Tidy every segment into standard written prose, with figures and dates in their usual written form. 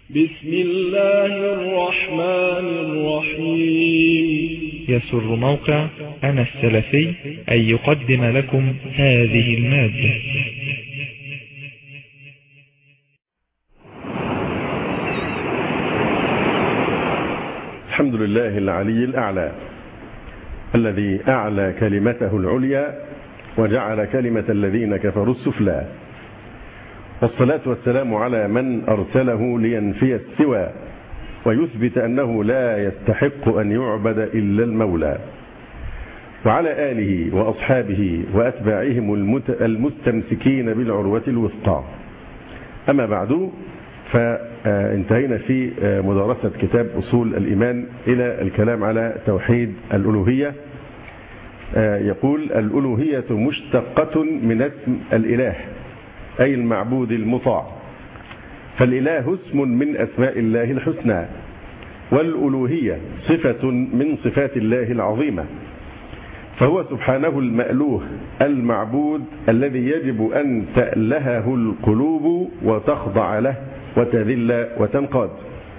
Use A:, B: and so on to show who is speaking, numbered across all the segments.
A: بسم الله الرحمن الرحيم.
B: يسر موقع أنا السلفي أن يقدم لكم هذه المادة.
C: الحمد لله العلي الأعلى الذي أعلى كلمته العليا وجعل كلمة الذين كفروا السفلى، والصلاة والسلام على من أرسله لينفي السوى ويثبت أنه لا يستحق أن يعبد إلا المولى، وعلى آله وأصحابه وأتباعهم المستمسكين بالعروة الوثقى. أما بعد، فانتهينا في مدارسة كتاب أصول الإيمان إلى الكلام على توحيد الألوهية. يقول: الألوهية مشتقة من اسم الإله، أي المعبود المطاع، فالإله اسم من أسماء الله الحسنى، والألوهية صفة من صفات الله العظيمة، فهو سبحانه المألوه المعبود الذي يجب أن تألهه القلوب وتخضع له وتذل وتنقاد،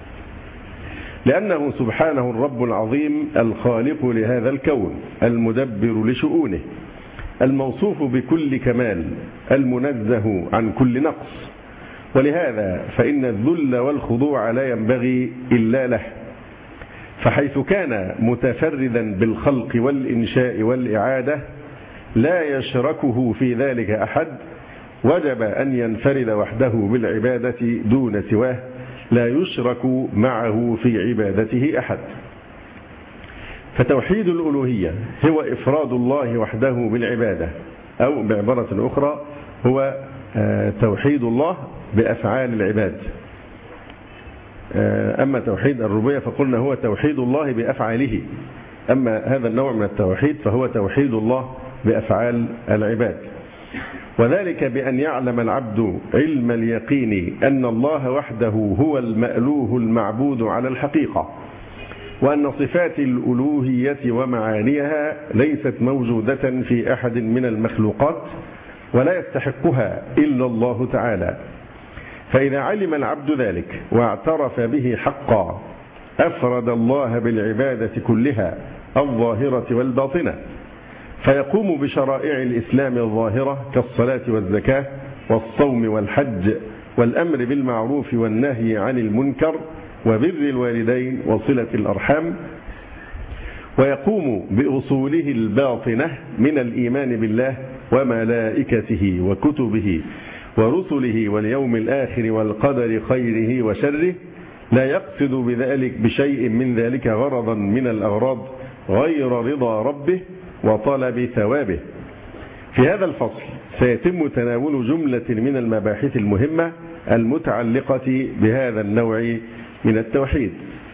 C: لأنه سبحانه الرب العظيم الخالق لهذا الكون المدبر لشؤونه، الموصوف بكل كمال، المنزه عن كل نقص. ولهذا فإن الذل والخضوع لا ينبغي إلا له، فحيث كان متفردا بالخلق والإنشاء والإعادة لا يشركه في ذلك أحد، وجب أن ينفرد وحده بالعبادة دون سواه، لا يشرك معه في عبادته أحد. فتوحيد الألوهية هو إفراد الله وحده بالعبادة، أو بعبارة أخرى هو توحيد الله بأفعال العباد. أما توحيد الربوبية فقلنا هو توحيد الله بأفعاله، أما هذا النوع من التوحيد فهو توحيد الله بأفعال العباد، وذلك بأن يعلم العبد علم اليقين أن الله وحده هو المألوه المعبود على الحقيقة، وأن صفات الألوهية ومعانيها ليست موجودة في أحد من المخلوقات ولا يستحقها إلا الله تعالى. فإذا علم العبد ذلك واعترف به حقا أفرد الله بالعبادة كلها الظاهرة والباطنة، فيقوم بشرائع الإسلام الظاهرة كالصلاة والزكاة والصوم والحج والأمر بالمعروف والنهي عن المنكر وبر الوالدين وصلة الأرحام، ويقوم بأصوله الباطنة من الإيمان بالله وملائكته وكتبه ورسله واليوم الآخر والقدر خيره وشره، لا يقصد بذلك بشيء من ذلك غرضا من الأغراض غير رضا ربه وطلب ثوابه. في هذا الفصل سيتم تناول جملة من المباحث المهمة المتعلقة بهذا النوع من التوحيد.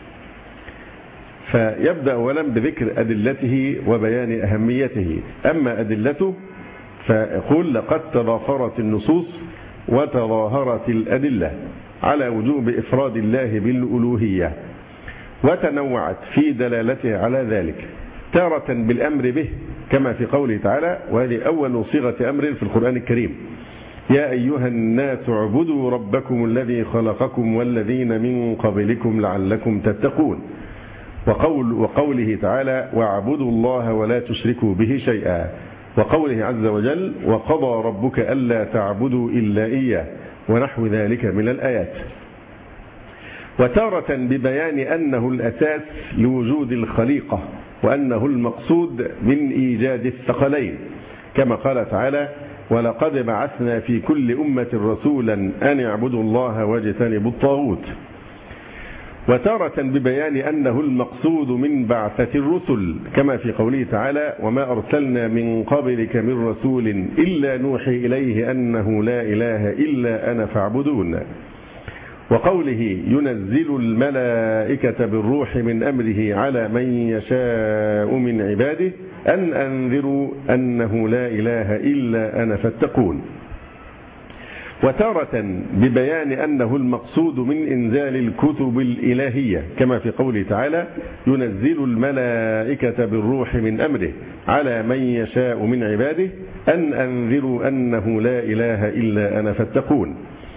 C: فيبدأ أولا بذكر أدلته وبيان أهميته. أما أدلته فيقول: لقد تضافرت النصوص وتظاهرت الأدلة على وجوب إفراد الله بالألوهية، وتنوعت في دلالته على ذلك، تارة بالأمر به كما في قوله تعالى، وهذه أول صيغة أمر في القرآن الكريم: يا أيها الناس اعبدوا ربكم الذي خلقكم والذين من قبلكم لعلكم تتقون، وقوله تعالى: واعبدوا الله ولا تشركوا به شيئا، وقوله عز وجل: وقضى ربك ألا تعبدوا إلا إياه، ونحو ذلك من الآيات. وتارة ببيان أنه الأساس لوجود الخليقة، وأنه المقصود من إيجاد الثقلين، كما قال تعالى: ولقد بعثنا في كل أمة رسولا أن اعبدوا الله واجتنبوا الطاغوت. وتارة ببيان أنه المقصود من بعثة الرسل، كما في قوله تعالى: وما أرسلنا من قبلك من رسول إلا نوحي إليه أنه لا إله إلا أنا فاعبدون. وقوله: ينزل الملائكة بالروح من أمره على من يشاء من عباده أن أنذروا أنه لا إله إلا أنا فاتقون. وتارة ببيان أنه المقصود من إنزال الكتب الإلهية، كما في قوله تعالى: ينزل الملائكة بالروح من أمره على من يشاء من عباده أن أنذروا أنه لا إله إلا أنا فاتقون.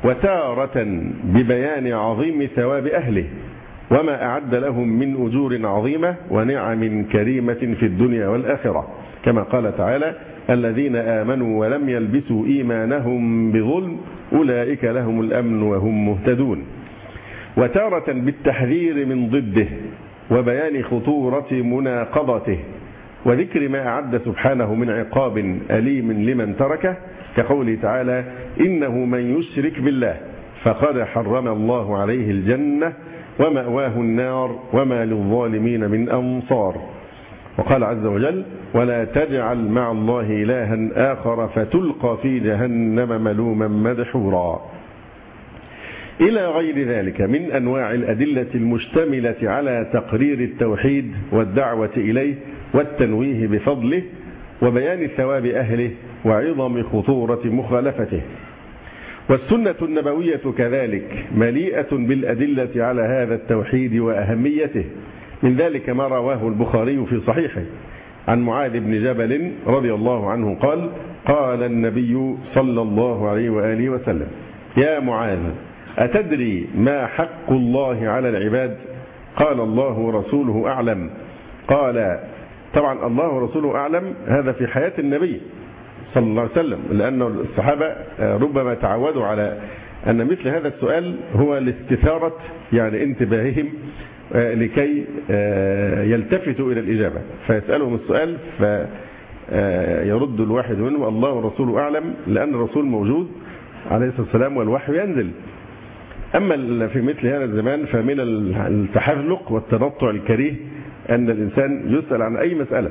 C: وتارة ببيان عظيم ثواب أهله وما أعد لهم من أجور عظيمة ونعم كريمة في الدنيا والآخرة، كما قال تعالى: الذين آمنوا ولم يلبسوا إيمانهم بظلم أولئك لهم الأمن وهم مهتدون. وتارة بالتحذير من ضده وبيان خطورة مناقضته وذكر ما أعد سبحانه من عقاب أليم لمن تركه، كقوله تعالى: إنه من يشرك بالله فقد حرم الله عليه الجنة ومأواه النار وما للظالمين من أنصار. وقال عز وجل: ولا تجعل مع الله إلها آخر فتلقى في جهنم ملوما مدحورا، إلى غير ذلك من أنواع الأدلة المشتملة على تقرير التوحيد والدعوة إليه والتنويه بفضله وبيان ثواب أهله وعظم خطورة مخالفته. والسنة النبوية كذلك مليئة بالأدلة على هذا التوحيد وأهميته، من ذلك ما رواه البخاري في صحيحه عن معاذ بن جبل رضي الله عنه قال: قال النبي صلى الله عليه وآله وسلم: يا معاذ، أتدري ما حق الله على العباد؟ قال: الله ورسوله أعلم. قال: طبعا الله ورسوله أعلم، هذا في حياة النبي صلى الله عليه وسلم، لأن الصحابة ربما تعودوا على أن مثل هذا السؤال هو لاستثارة يعني انتباههم لكي يلتفتوا إلى الإجابة، فيسألهم السؤال فيرد الواحد منهم: الله ورسوله أعلم، لأن الرسول موجود عليه الصلاة والسلام والوحي ينزل. أما في مثل هذا الزمان فمن التحذلق والتنطع الكريه أن الإنسان يسأل عن أي مسألة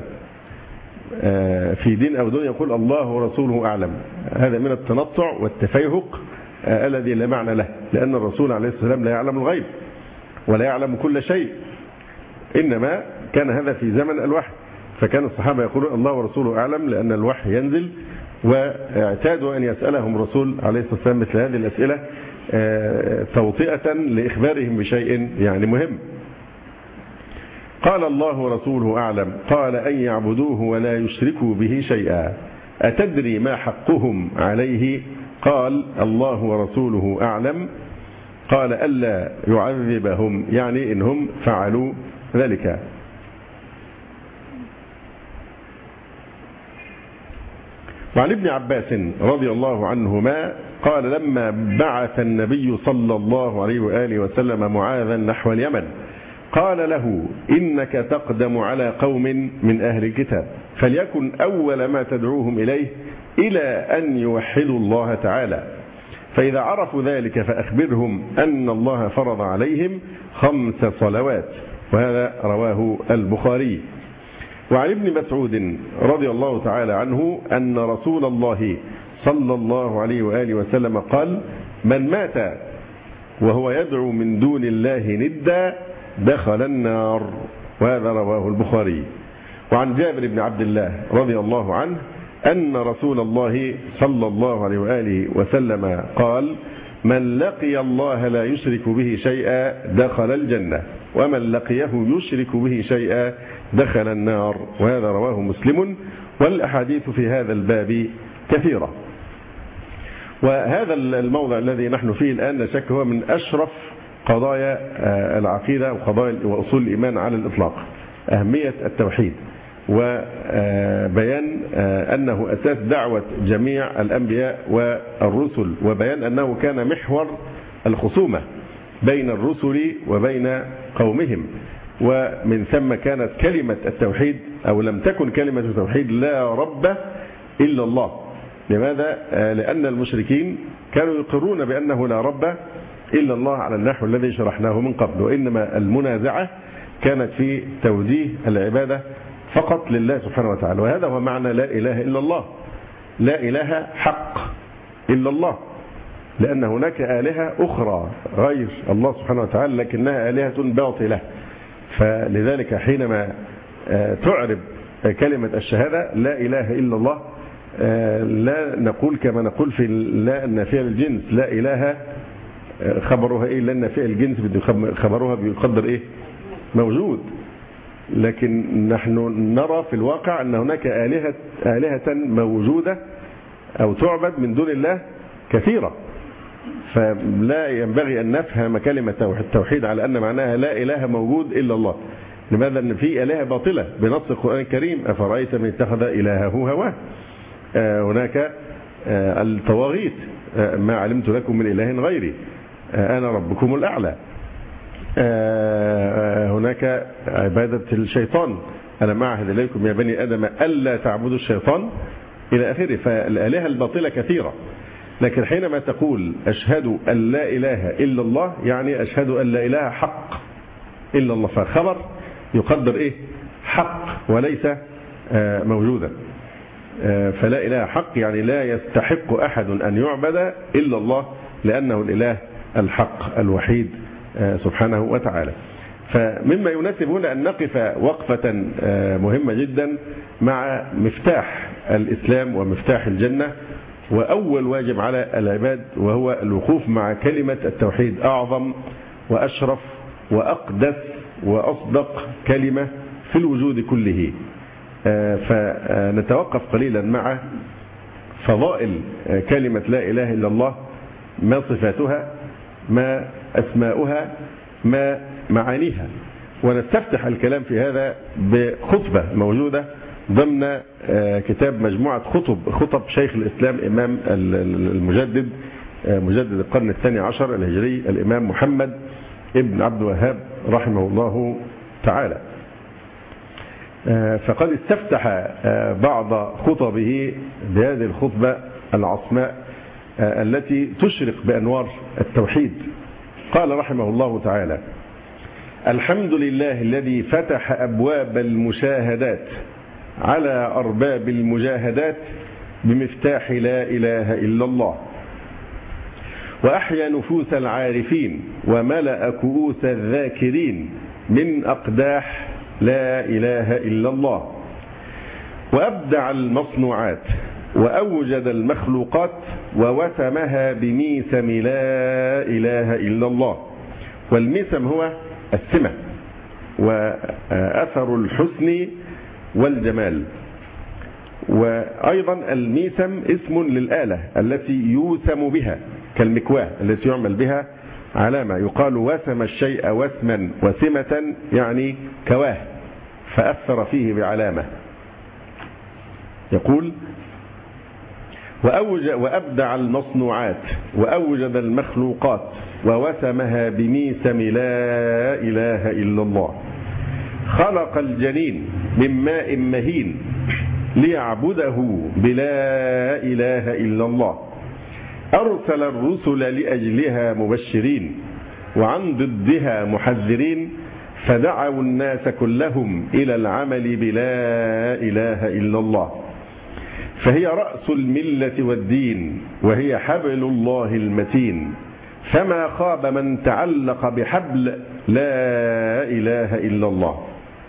C: في دين أو دنيا يقول الله ورسوله أعلم. هذا من التنطع والتفيهق الذي لا معنى له، لأن الرسول عليه الصلاة والسلام لا يعلم الغيب ولا يعلم كل شيء، إنما كان هذا في زمن الوحي، فكان الصحابة يقولون الله ورسوله أعلم لأن الوحي ينزل، واعتادوا أن يسألهم الرسول عليه الصلاة والسلام مثل هذه الأسئلة توطئة لإخبارهم بشيء يعني مهم. قال الله ورسوله أعلم. قال: أن يعبدوه ولا يشركوا به شيئا. أتدري ما حقهم عليه؟ قال: الله ورسوله أعلم. قال: ألا يعذبهم، يعني إنهم فعلوا ذلك. وعن ابن عباس رضي الله عنهما قال: لما بعث النبي صلى الله عليه وآله وسلم معاذا نحو اليمن قال له: إنك تقدم على قوم من أهل الكتاب، فليكن أول ما تدعوهم إليه إلى أن يوحدوا الله تعالى، فإذا عرفوا ذلك فأخبرهم أن الله فرض عليهم 5 صلوات. وهذا رواه البخاري. وعن ابن مسعود رضي الله تعالى عنه أن رسول الله صلى الله عليه وآله وسلم قال: من مات وهو يدعو من دون الله ندا دخل النار. وهذا رواه البخاري. وعن جابر بن عبد الله رضي الله عنه أن رسول الله صلى الله عليه وآله وسلم قال: من لقي الله لا يشرك به شيئا دخل الجنة، ومن لقيه يشرك به شيئا دخل النار. وهذا رواه مسلم. والأحاديث في هذا الباب كثيرة. وهذا الموضع الذي نحن فيه الآن لا شك هو من أشرف قضايا العقيدة وقضايا وأصول الإيمان على الإطلاق، أهمية التوحيد وبيان أنه أساس دعوة جميع الأنبياء والرسل، وبيان أنه كان محور الخصومة بين الرسل وبين قومهم، ومن ثم كانت كلمة التوحيد أو لم تكن كلمة التوحيد لا رب إلا الله. لماذا؟ لأن المشركين كانوا يقرون بأنه لا رب إلا الله على النحو الذي شرحناه من قبل، وإنما المنازعة كانت في توجيه العبادة فقط لله سبحانه وتعالى. وهذا هو معنى لا إله إلا الله، لا إله حق إلا الله، لأن هناك آلهة أخرى غير الله سبحانه وتعالى لكنها آلهة باطلة. فلذلك حينما تعرب كلمة الشهادة لا إله إلا الله لا نقول كما نقول في لا النافية للجنس، لا إله خبرها إيه؟ لا النافية للجنس خبرها بيقدر إيه؟ موجود. لكن نحن نرى في الواقع أن هناك آلهة موجودة أو تعبد من دون الله كثيرة، فلا ينبغي أن نفهم كلمة التوحيد على أن معناها لا إله موجود إلا الله. لماذا؟ أن في آلهة باطلة بنص القرآن الكريم: أفرأيت من اتخذ إلهه هواه. هناك الطواغيت: ما علمت لكم من إله غيري، أنا ربكم الأعلى. هناك عبادة الشيطان: أنا معهد إليكم يا بني آدم ألا تعبدوا الشيطان، إلى آخره. فالآلهة الباطلة كثيرة. لكن حينما تقول أشهد أن لا إله إلا الله، يعني أشهد أن لا إله حق إلا الله. فخبر يقدر إيه؟ حق، وليس موجودا. فلا إله حق يعني لا يستحق أحد أن يعبد إلا الله، لأنه الإله الحق الوحيد سبحانه وتعالى. فمما يناسب هنا أن نقف وقفة مهمة جدا مع مفتاح الإسلام ومفتاح الجنة، وأول واجب على العباد، وهو الوقوف مع كلمة التوحيد: أعظم وأشرف وأقدس وأصدق كلمة في الوجود كله. فنتوقف قليلا مع فضائل كلمة لا إله إلا الله، ما صفاتها، ما أسماؤها، ما معانيها. ونستفتح الكلام في هذا بخطبة موجودة ضمن كتاب مجموعة خطب شيخ الإسلام إمام المجدد مجدد القرن الثاني عشر الهجري الإمام محمد ابن عبد الوهاب رحمه الله تعالى. فقد استفتح بعض خطبه بهذه الخطبة العصماء التي تشرق بأنوار التوحيد. قال رحمه الله تعالى: الحمد لله الذي فتح أبواب المشاهدات على أرباب المجاهدات بمفتاح لا إله إلا الله، وأحيا نفوس العارفين وملأ كؤوس الذاكرين من أقداح لا إله إلا الله، وأبدع المصنوعات وأوجد المخلوقات ووسمها بميسم لا إله إلا الله. والميسم هو السمة وأثر الحسن والجمال. وأيضا الميسم اسم للآلة التي يوسم بها، كالمكواه التي يعمل بها علامة. يقال وسم الشيء وسما وسمة، يعني كواه فأثر فيه بعلامة. يقول: وأبدع المصنوعات وأوجد المخلوقات ووسمها بميسم لا إله إلا الله. خلق الجنين من ماء مهين ليعبده بلا إله إلا الله. أرسل الرسل لأجلها مبشرين وعن ضدها محذرين، فدعوا الناس كلهم إلى العمل بلا إله إلا الله. فهي رأس الملة والدين، وهي حبل الله المتين، فما خاب من تعلق بحبل لا إله إلا الله.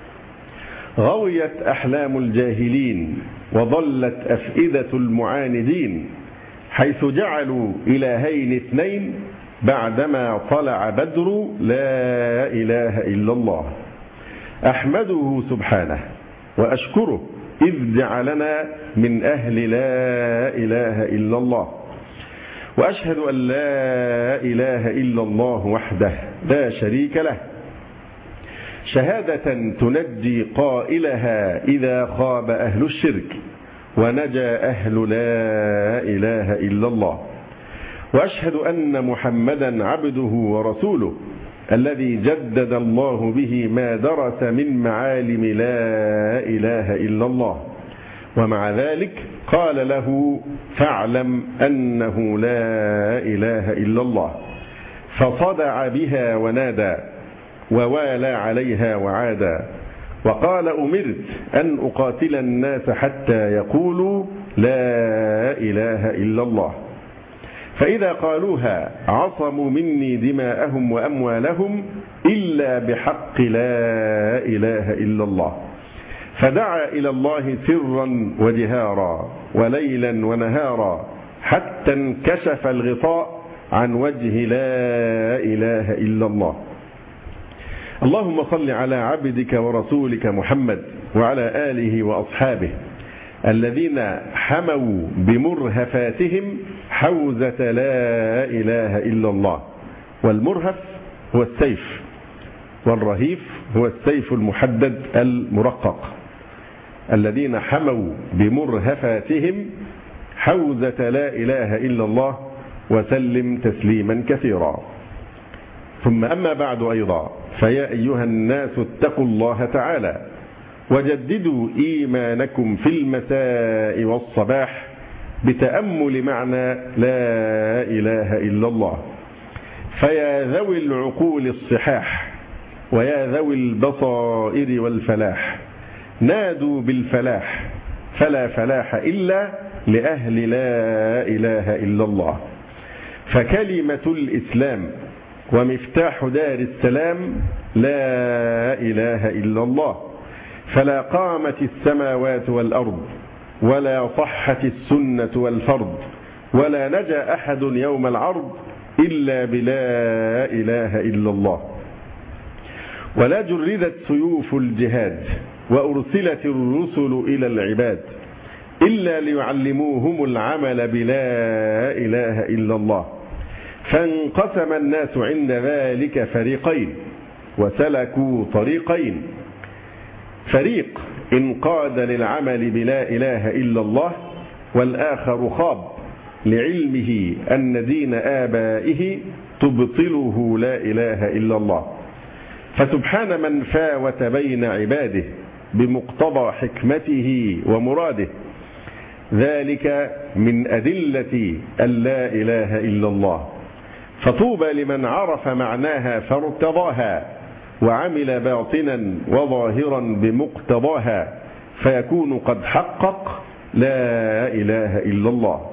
C: غويت أحلام الجاهلين وضلت أفئدة المعاندين، حيث جعلوا إلهين اثنين بعدما طلع بدر لا إله إلا الله. أحمده سبحانه وأشكره إذ جعلنا من أهل لا إله إلا الله. وأشهد أن لا إله إلا الله وحده لا شريك له، شهادة تنجي قائلها إذا خاب أهل الشرك ونجا أهل لا إله إلا الله. وأشهد أن محمدا عبده ورسوله الذي جدد الله به ما درس من معالم لا إله إلا الله، ومع ذلك قال له: فاعلم أنه لا إله إلا الله. فصدع بها ونادى ووالى عليها وعادى، وقال: أمرت أن أقاتل الناس حتى يقولوا لا إله إلا الله، فإذا قالوها عصموا مني دماءهم وأموالهم إلا بحق لا إله إلا الله. فدعا إلى الله سرا وجهارا وليلا ونهارا حتى انكشف الغطاء عن وجه لا إله إلا الله. اللهم صل على عبدك ورسولك محمد وعلى آله وأصحابه الذين حموا بمرهفاتهم حوزة لا إله إلا الله. والمرهف هو السيف، والرهيف هو السيف المحدد المرقق. الذين حموا بمرهفاتهم حوزة لا إله إلا الله وسلم تسليما كثيرا. ثم أما بعد أيضا، فيا أيها الناس اتقوا الله تعالى وجددوا إيمانكم في المساء والصباح بتأمل معنى لا إله إلا الله. فيا ذوي العقول الصحاح ويا ذوي البصائر والفلاح، نادوا بالفلاح فلا فلاح إلا لأهل لا إله إلا الله. فكلمة الإسلام ومفتاح دار السلام لا إله إلا الله. فلا قامت السماوات والأرض ولا صحت السنة والفرض ولا نجا أحد يوم العرض إلا بلا إله إلا الله. ولا جردت سيوف الجهاد وأرسلت الرسل إلى العباد إلا ليعلموهم العمل بلا إله إلا الله. فانقسم الناس عند ذلك فريقين وسلكوا طريقين، فريق انقاد للعمل بلا إله إلا الله، والآخر خاب لعلمه أن دين آبائه تبطله لا إله إلا الله. فسبحان من فاوت بين عباده بمقتضى حكمته ومراده. ذلك من أدلة أن لا إله إلا الله. فطوبى لمن عرف معناها فارتضاها وعمل باطنا وظاهرا بمقتضاها، فيكون قد حقق لا إله إلا الله.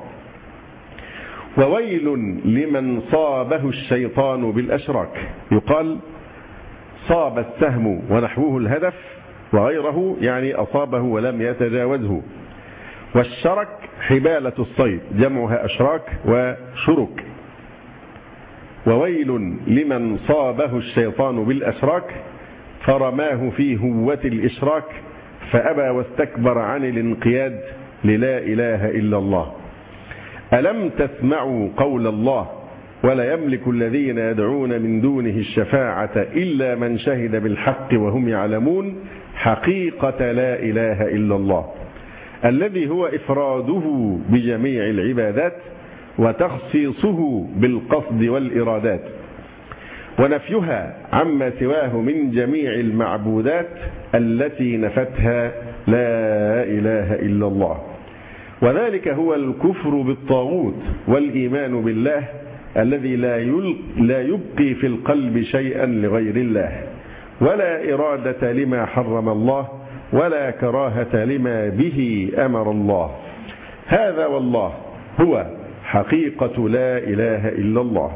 C: وويل لمن صابه الشيطان بالأشراك. يقال صاب السهم ونحوه الهدف وغيره، يعني أصابه ولم يتجاوزه. والشرك حبالة الصيد، جمعها أشراك وشرك. وويل لمن صابه الشيطان بالأشراك فرماه في هوة الإشراك فأبى واستكبر عن الانقياد للا إله إلا الله. ألم تسمعوا قول الله ولا يملك الذين يدعون من دونه الشفاعة إلا من شهد بالحق وهم يعلمون حقيقة لا إله إلا الله، الذي هو إفراده بجميع العبادات وتخصيصه بالقصد والإرادات، ونفيها عما سواه من جميع المعبودات التي نفتها لا إله إلا الله. وذلك هو الكفر بالطاغوت والإيمان بالله الذي لا يبقي في القلب شيئا لغير الله، ولا إرادة لما حرم الله، ولا كراهة لما به أمر الله. هذا والله هو حقيقة لا إله إلا الله.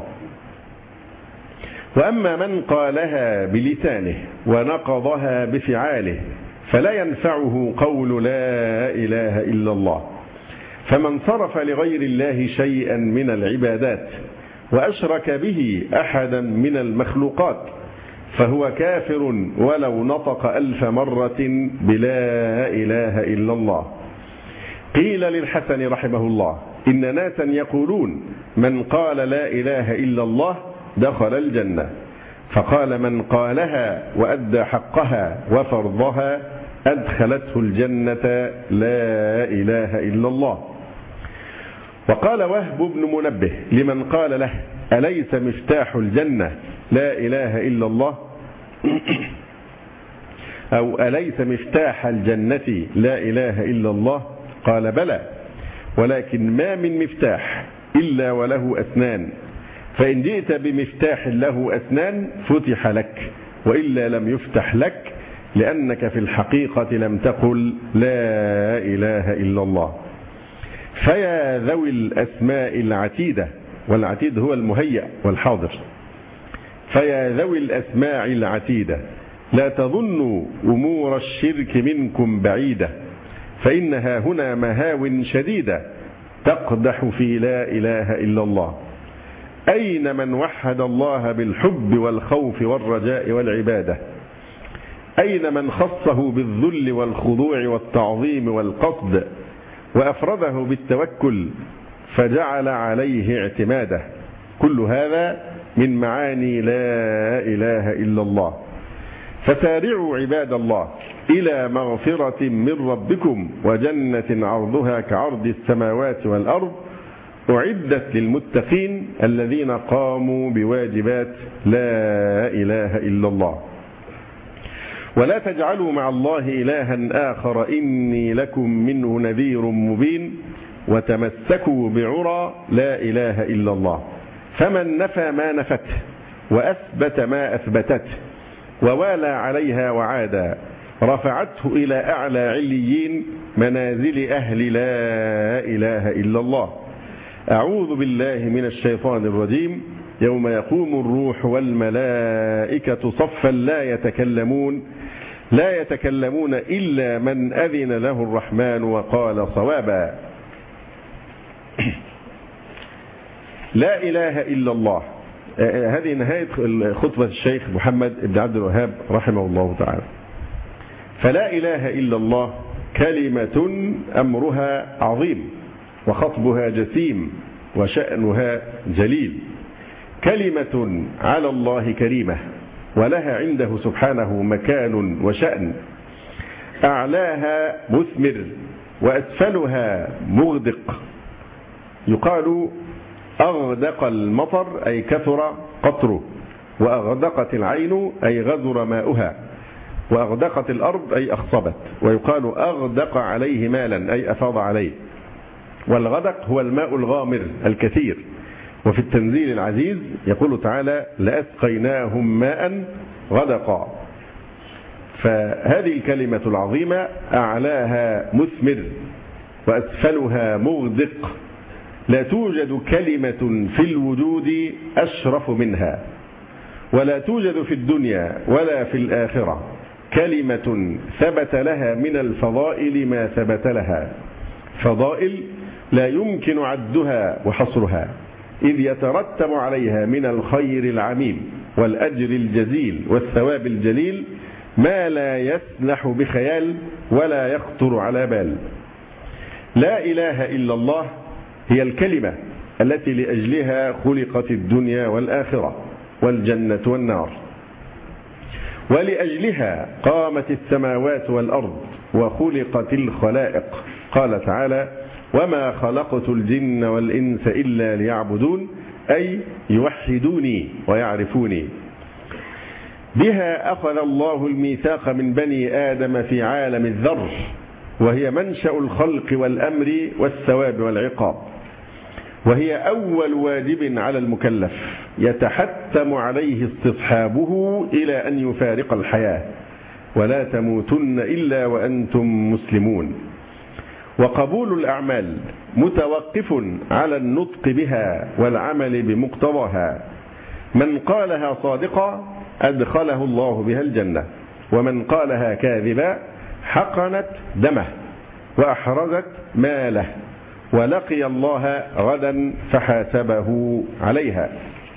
C: وأما من قالها بلسانه ونقضها بفعاله فلا ينفعه قول لا إله إلا الله. فمن صرف لغير الله شيئا من العبادات وأشرك به أحدا من المخلوقات فهو كافر ولو نطق 1000 مرة بلا إله إلا الله. قيل للحسن رحمه الله إن ناسا يقولون من قال لا إله إلا الله دخل الجنة، فقال من قالها وأدى حقها وفرضها أدخلته الجنة لا إله إلا الله. وقال وهب بن منبه لمن قال له أليس مفتاح الجنة لا إله إلا الله، أو أليس مفتاح الجنة لا إله إلا الله؟ قال بلى، ولكن ما من مفتاح إلا وله أسنان، فإن جئت بمفتاح له أسنان فتح لك، وإلا لم يفتح لك، لأنك في الحقيقة لم تقل لا إله إلا الله. فيا ذوي الأسماء العتيدة، والعتيد هو المهيأ والحاضر، فيا ذوي الأسماء العتيدة لا تظنوا أمور الشرك منكم بعيدة، فإنها هنا مهاو شديدة تقدح في لا إله إلا الله. أين من وحد الله بالحب والخوف والرجاء والعبادة؟ أين من خصه بالذل والخضوع والتعظيم والقصد وأفرده بالتوكل فجعل عليه اعتماده؟ كل هذا من معاني لا إله إلا الله. فسارعوا عباد الله إلى مغفرة من ربكم وجنة عرضها كعرض السماوات والأرض أعدت للمتقين الذين قاموا بواجبات لا إله إلا الله. ولا تجعلوا مع الله إلها آخر إني لكم منه نذير مبين. وتمسكوا بعرى لا إله إلا الله. فمن نفى ما نفته وأثبت ما أثبتته ووالى عليها وعادا رفعته إلى أعلى عليين منازل أهل لا إله إلا الله. أعوذ بالله من الشيطان الرجيم. يوم يقوم الروح والملائكة صفا لا يتكلمون إلا من أذن له الرحمن وقال صوابا. لا إله إلا الله. هذه نهاية خطبة الشيخ محمد بن عبد الوهاب رحمه الله تعالى. فلا إله إلا الله كلمة أمرها عظيم وخطبها جسيم وشأنها جليل. كلمة على الله كريمة ولها عنده سبحانه مكان وشأن. أعلاها مثمر وأسفلها مغدق. يقال أغدق المطر أي كثر قطره، وأغدقت العين أي غزر ماؤها، وأغدقت الأرض أي أخصبت. ويقال أغدق عليه مالا أي أفاض عليه. والغدق هو الماء الغامر الكثير. وفي التنزيل العزيز يقول تعالى لأسقيناهم ماء غدقا. فهذه الكلمة العظيمة أعلاها مثمر وأسفلها مغدق. لا توجد كلمة في الوجود أشرف منها، ولا توجد في الدنيا ولا في الآخرة كلمة ثبت لها من الفضائل ما ثبت لها. فضائل لا يمكن عدها وحصرها، إذ يترتب عليها من الخير العميم والأجر الجزيل والثواب الجليل ما لا يسنح بخيال ولا يخطر على بال. لا إله إلا الله هي الكلمة التي لأجلها خلقت الدنيا والآخرة والجنة والنار، ولأجلها قامت السماوات والأرض وخلقت الخلائق. قال تعالى وما خلقت الجن والإنس إلا ليعبدون أي يوحدوني ويعرفوني. بها أخذ الله الميثاق من بني آدم في عالم الذر، وهي منشأ الخلق والأمر والثواب والعقاب، وهي أول واجب على المكلف يتحتم عليه استصحابه إلى أن يفارق الحياة. ولا تموتن إلا وأنتم مسلمون. وقبول الأعمال متوقف على النطق بها والعمل بمقتضاها. من قالها صادقا أدخله الله بها الجنة، ومن قالها كاذبا حقنت دمه وأحرزت ماله ولقي الله غدا فحاسبه عليها.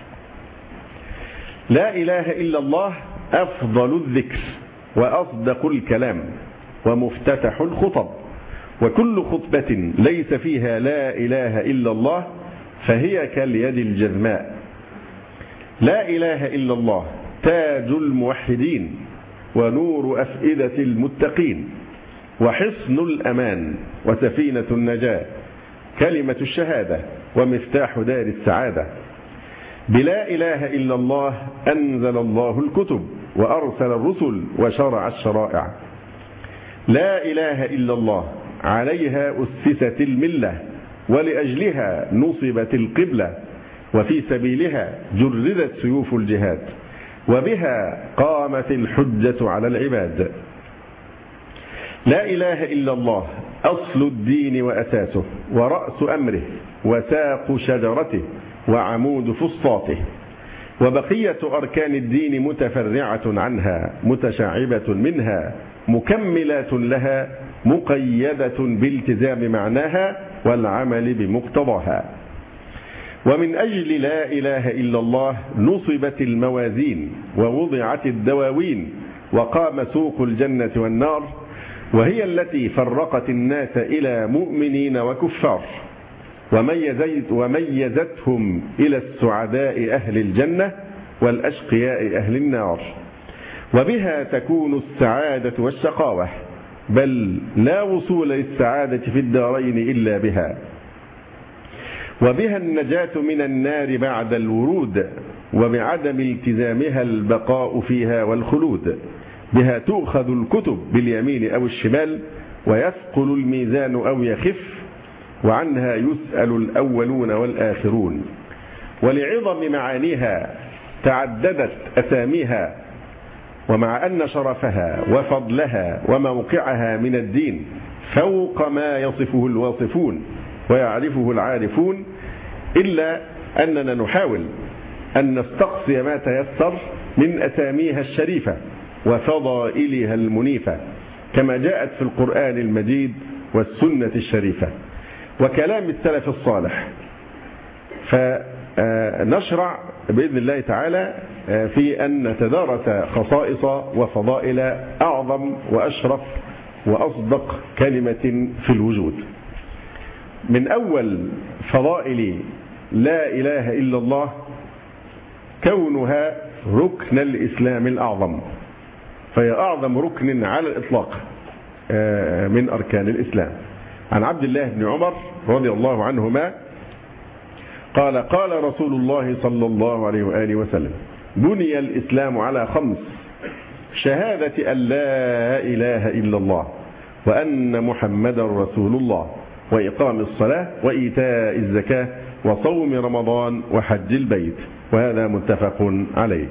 C: لا إله إلا الله أفضل الذكر وأصدق الكلام ومفتتح الخطب، وكل خطبة ليس فيها لا إله إلا الله فهي كاليد الجذماء. لا إله إلا الله تاج الموحدين ونور أفئدة المتقين وحصن الأمان وسفينة النجاة، كلمة الشهادة ومفتاح دار السعادة. بلا إله إلا الله أنزل الله الكتب وأرسل الرسل وشرع الشرائع. لا إله إلا الله عليها أسست الملة، ولأجلها نصبت القبلة، وفي سبيلها جردت سيوف الجهاد، وبها قامت الحجة على العباد. لا إله إلا الله أصل الدين وأساسه ورأس أمره وساق شجرته وعمود فسطاطه، وبقية أركان الدين متفرعة عنها متشعبة منها مكملات لها مقيدة بالتزام معناها والعمل بمقتضاها. ومن أجل لا إله إلا الله نصبت الموازين ووضعت الدواوين وقام سوق الجنة والنار، وهي التي فرقت الناس إلى مؤمنين وكفار وميزتهم إلى السعداء أهل الجنة والأشقياء أهل النار، وبها تكون السعادة والشقاوة، بل لا وصول للسعادة في الدارين إلا بها، وبها النجاة من النار بعد الورود، وبعدم التزامها البقاء فيها والخلود، بها تؤخذ الكتب باليمين أو الشمال، ويثقل الميزان أو يخف، وعنها يسأل الأولون والآخرون. ولعظم معانيها تعددت أساميها، ومع أن شرفها وفضلها وموقعها من الدين فوق ما يصفه الواصفون ويعرفه العارفون، إلا أننا نحاول أن نستقصي ما تيسر من أساميها الشريفة وفضائلها المنيفة كما جاءت في القرآن المجيد والسنة الشريفة وكلام السلف الصالح. فنشرع بإذن الله تعالى في أن نتدارس خصائص وفضائل أعظم وأشرف وأصدق كلمة في الوجود. من أول فضائل لا إله إلا الله كونها ركن الإسلام الأعظم، فهي أعظم ركن على الإطلاق من أركان الإسلام. عن عبد الله بن عمر رضي الله عنهما قال: قال رسول الله صلى الله عليه وآله وسلم: بني الإسلام على 5: شهادة أن لا إله إلا الله وأن محمدا رسول الله، وإقام الصلاة، وإيتاء الزكاة، وصوم رمضان، وحج البيت. وهذا متفق عليه.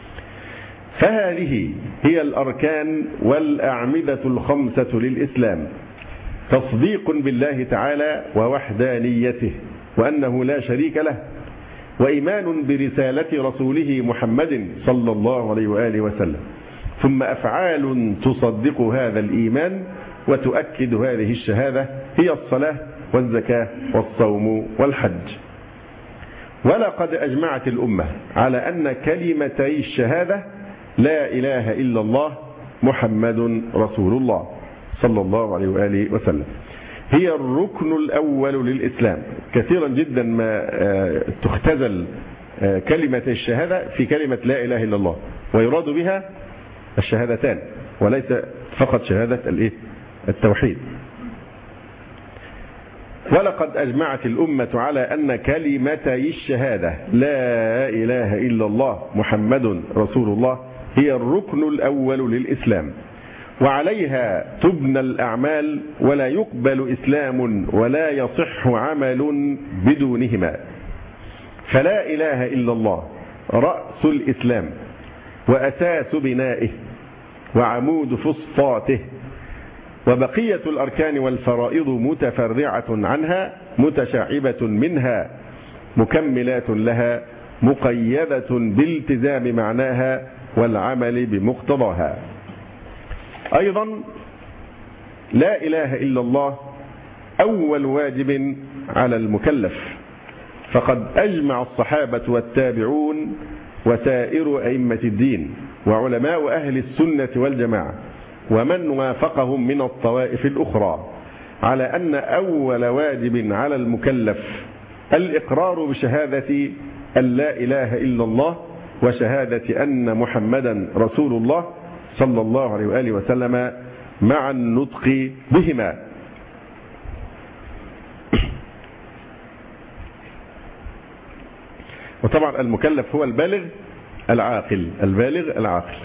C: فهذه هي الأركان والأعمدة 5 للإسلام: تصديق بالله تعالى ووحدانيته وأنه لا شريك له، وإيمان برسالة رسوله محمد صلى الله عليه وآله وسلم، ثم أفعال تصدق هذا الإيمان وتؤكد هذه الشهادة، هي الصلاة والزكاة والصوم والحج. ولقد أجمعت الأمة على أن كلمتي الشهادة لا إله إلا الله محمد رسول الله صلى الله عليه وآله وسلم هي الركن الأول للإسلام. كثيرا جدا ما تختزل كلمة الشهادة في كلمة لا إله إلا الله، ويراد بها الشهادتان وليس فقط شهادة التوحيد. ولقد أجمعت الأمة على أن كلمتي الشهادة لا إله إلا الله محمد رسول الله هي الركن الأول للإسلام، وعليها تبنى الأعمال، ولا يقبل إسلام ولا يصح عمل بدونهما. فلا إله إلا الله رأس الإسلام وأساس بنائه وعمود فسطاته، وبقية الأركان والفرائض متفرعة عنها متشعبة منها مكملات لها مقيدة بالتزام معناها والعمل بمقتضاها. أيضا لا إله إلا الله أول واجب على المكلف، فقد أجمع الصحابة والتابعون وسائر أئمة الدين وعلماء أهل السنة والجماعة ومن وافقهم من الطوائف الأخرى على أن أول واجب على المكلف الإقرار بشهادة أن لا إله إلا الله وشهادة أن محمدا رسول الله صلى الله عليه وآله وسلم مع النطق بهما. وطبعا المكلف هو البالغ العاقل، البالغ العاقل.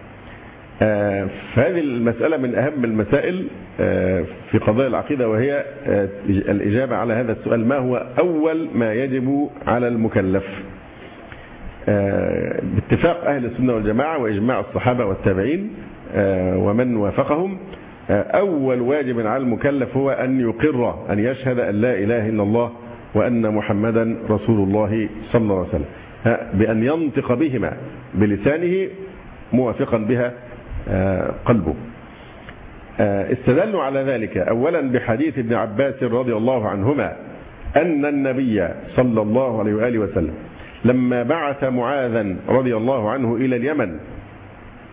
C: فهذه المسألة من أهم المسائل في قضايا العقيدة، وهي الإجابة على هذا السؤال: ما هو أول ما يجب على المكلف؟ باتفاق أهل السنة والجماعة وإجماع الصحابة والتابعين ومن وافقهم، أول واجب على المكلف هو أن يقر، أن يشهد أن لا إله إلا الله وأن محمدا رسول الله صلى الله عليه وسلم، بأن ينطق بهما بلسانه موافقا بها قلبه. استدلوا على ذلك أولا بحديث ابن عباس رضي الله عنهما أن النبي صلى الله عليه وآله وسلم لما بعث معاذا رضي الله عنه إلى اليمن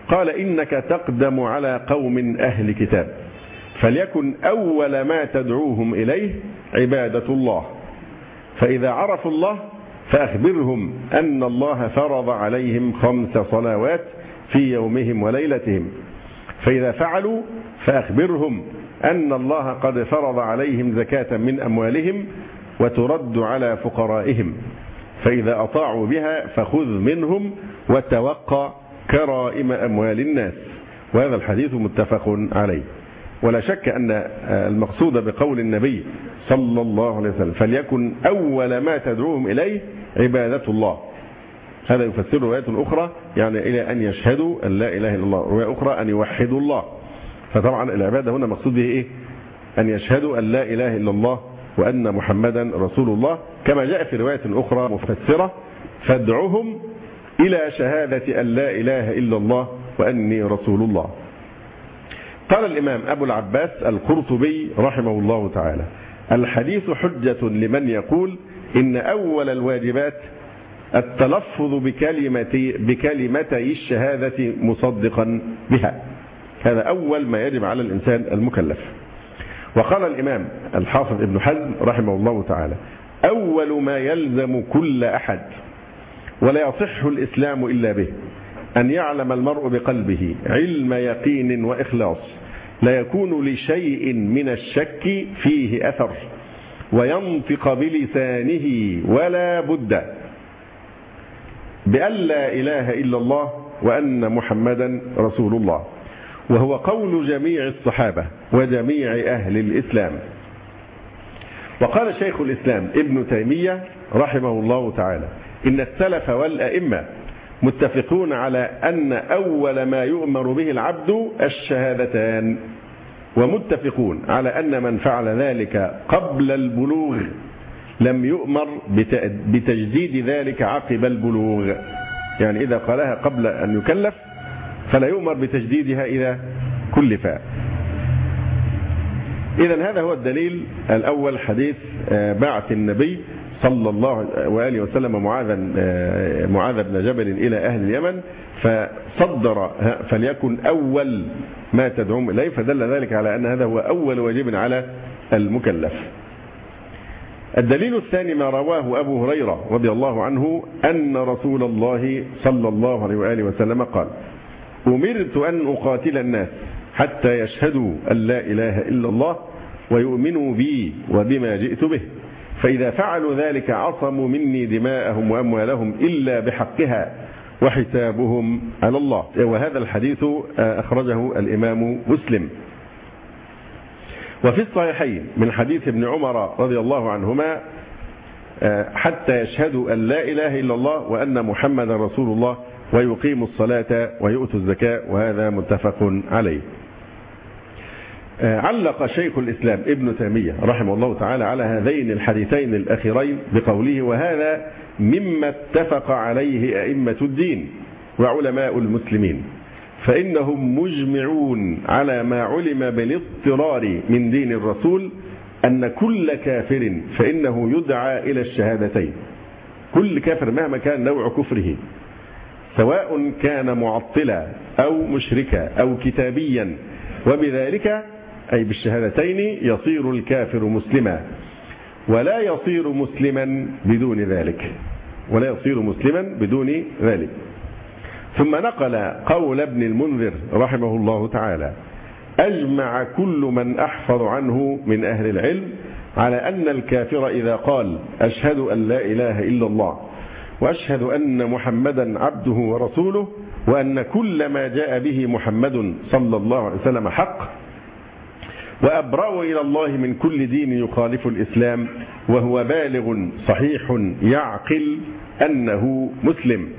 C: قال إنك تقدم على قوم أهل كتاب فليكن أول ما تدعوهم إليه عبادة الله، فإذا عرفوا الله فأخبرهم أن الله فرض عليهم 5 صلوات في يومهم وليلتهم، فإذا فعلوا فأخبرهم أن الله قد فرض عليهم زكاة من أموالهم وترد على فقرائهم، فإذا أطاعوا بها فخذ منهم وتوقع كرائم أموال الناس. وهذا الحديث متفق عليه. ولا شك أن المقصود بقول النبي صلى الله عليه وسلم فليكن أول ما تدعوهم إليه عبادة الله، هذا يفسر رواية أخرى يعني إلى أن يشهدوا أن لا إله إلا الله، رواية أخرى أن يوحدوا الله. فطبعا العبادة هنا مقصود به إيه؟ أن يشهدوا أن لا إله إلا الله وأن محمدا رسول الله، كما جاء في رواية أخرى مفسرة فادعوهم إلى شهادة أن لا إله إلا الله وأني رسول الله. قال الإمام أبو العباس القرطبي رحمه الله تعالى: الحديث حجة لمن يقول إن أول الواجبات التلفظ بكلمتي الشهادة مصدقا بها، هذا أول ما يجب على الإنسان المكلف. وقال الإمام الحافظ ابن حزم رحمه الله تعالى: أول ما يلزم كل أحد ولا يصح الإسلام إلا به أن يعلم المرء بقلبه علم يقين وإخلاص لا يكون لشيء من الشك فيه أثر، وينطق بلسانه ولا بد بأن لا إله إلا الله وأن محمدا رسول الله، وهو قول جميع الصحابة وجميع أهل الإسلام. وقال شيخ الإسلام ابن تيمية رحمه الله تعالى: إن السلف والأئمة متفقون على أن أول ما يؤمر به العبد الشهادتان، ومتفقون على أن من فعل ذلك قبل البلوغ لم يؤمر بتجديد ذلك عقب البلوغ، يعني إذا قالها قبل أن يكلف فلا يؤمر بتجديدها إذا كلف. إذن هذا هو الدليل الأول، حديث بعث النبي صلى الله عليه وسلم معاذ بن جبل إلى أهل اليمن، فصدر فليكن أول ما تدعوهم إليه، فدل ذلك على أن هذا هو أول واجب على المكلف. الدليل الثاني ما رواه أبو هريرة رضي الله عنه أن رسول الله صلى الله عليه وآله وسلم قال: أمرت أن أقاتل الناس حتى يشهدوا أن لا إله إلا الله ويؤمنوا بي وبما جئت به، فإذا فعلوا ذلك عصموا مني دماءهم وأموالهم إلا بحقها وحسابهم على الله. وهذا الحديث أخرجه الإمام مسلم. وفي الصحيحين من حديث ابن عمر رضي الله عنهما: حتى يشهدوا أن لا إله إلا الله وأن محمد رسول الله ويقيموا الصلاة ويؤتوا الزكاة، وهذا متفق عليه. علق شيخ الإسلام ابن تيمية رحمه الله تعالى على هذين الحديثين الأخيرين بقوله: وهذا مما اتفق عليه أئمة الدين وعلماء المسلمين، فإنهم مجمعون على ما علم بالاضطرار من دين الرسول أن كل كافر فإنه يدعى إلى الشهادتين، كل كافر مهما كان نوع كفره، سواء كان معطلا أو مشركا أو كتابيا، وبذلك أي بالشهادتين يصير الكافر مسلما، ولا يصير مسلما بدون ذلك، ولا يصير مسلما بدون ذلك. ثم نقل قول ابن المنذر رحمه الله تعالى: أجمع كل من أحفظ عنه من أهل العلم على أن الكافر إذا قال أشهد أن لا إله إلا الله وأشهد أن محمدا عبده ورسوله وأن كل ما جاء به محمد صلى الله عليه وسلم حق، وأبرأ إلى الله من كل دين يخالف الإسلام وهو بالغ صحيح يعقل أنه مسلم.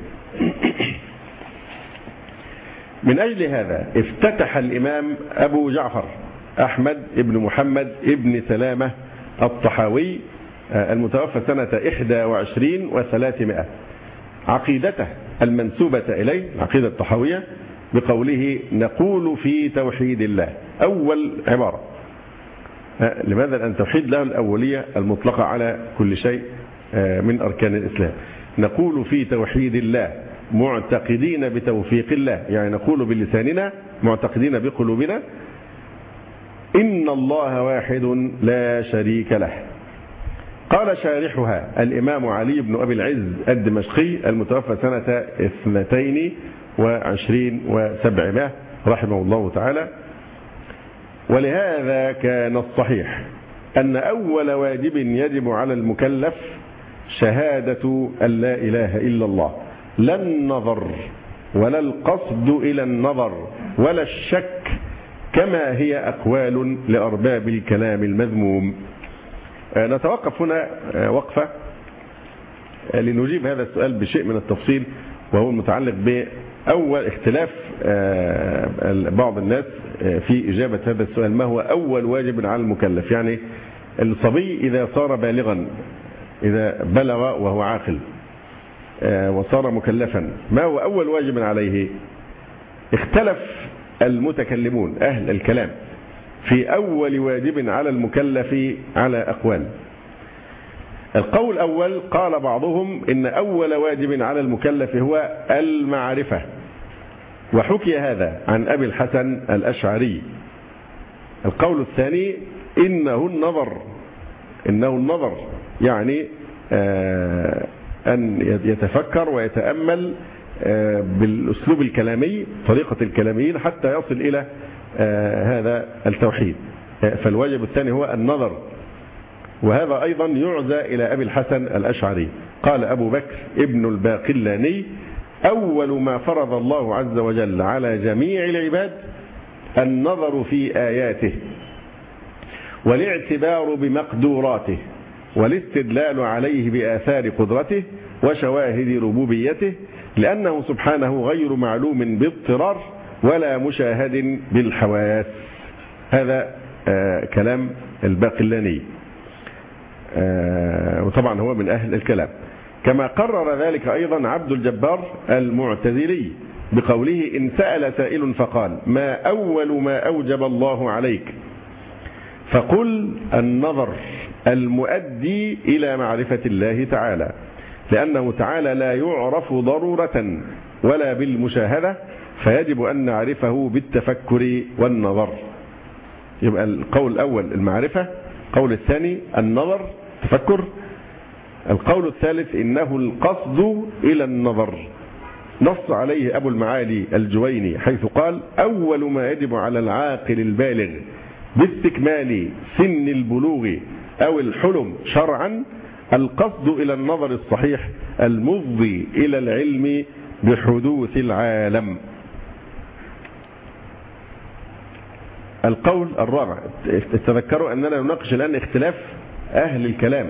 C: من أجل هذا افتتح الإمام أبو جعفر أحمد بن محمد بن سلامة الطحاوي المتوفى سنة 21 و300 عقيدته المنسوبة إليه، عقيدة الطحاوية، بقوله: نقول في توحيد الله. أول عبارة. لماذا؟ لأن توحيد له الأولية المطلقة على كل شيء من أركان الإسلام. نقول في توحيد الله معتقدين بتوفيق الله، يعني نقول بلساننا معتقدين بقلوبنا إن الله واحد لا شريك له. قال شارحها الإمام علي بن أبي العز الدمشقي المتوفى سنة 22 و700 رحمه الله تعالى: ولهذا كان الصحيح أن أول واجب يجب على المكلف شهادة أن لا إله إلا الله، لا النظر ولا القصد إلى النظر ولا الشك، كما هي أقوال لأرباب الكلام المذموم. نتوقف هنا وقفة لنجيب هذا السؤال بشيء من التفصيل، وهو المتعلق بأول اختلاف بعض الناس في إجابة هذا السؤال: ما هو أول واجب على المكلف؟ يعني الصبي إذا صار بالغا، إذا بلغ وهو عاقل وصار مكلفا، ما هو أول واجب عليه؟ اختلف المتكلمون أهل الكلام في أول واجب على المكلف على أقوال. القول الأول قال بعضهم إن أول واجب على المكلف هو المعرفة، وحكي هذا عن أبي الحسن الأشعري. القول الثاني إنه النظر، يعني أن يتفكر ويتأمل بالأسلوب الكلامي، طريقة الكلاميين، حتى يصل إلى هذا التوحيد. فالواجب الثاني هو النظر، وهذا أيضا يعزى إلى أبي الحسن الأشعري. قال أبو بكر ابن الباقلاني: أول ما فرض الله عز وجل على جميع العباد النظر في آياته، والاعتبار بمقدوراته، والاستدلال عليه بآثار قدرته وشواهد ربوبيته، لأنه سبحانه غير معلوم باضطرار ولا مشاهد بالحواس. هذا كلام الباقلاني، وطبعا هو من أهل الكلام. كما قرر ذلك أيضا عبد الجبار المعتزلي بقوله: إن سأل سائل فقال: ما أول ما أوجب الله عليك؟ فقل: النظر المؤدي إلى معرفة الله تعالى، لأنه تعالى لا يعرف ضرورة ولا بالمشاهدة، فيجب أن نعرفه بالتفكر والنظر. يبقى القول الأول المعرفة، القول الثاني النظر تفكر، القول الثالث إنه القصد إلى النظر. نص عليه أبو المعالي الجويني حيث قال: أول ما يجب على العاقل البالغ باستكمال سن البلوغ أو الحلم شرعا القصد إلى النظر الصحيح المفضي إلى العلم بحدوث العالم. القول الرابع، تذكروا أننا نناقش الآن اختلاف أهل الكلام،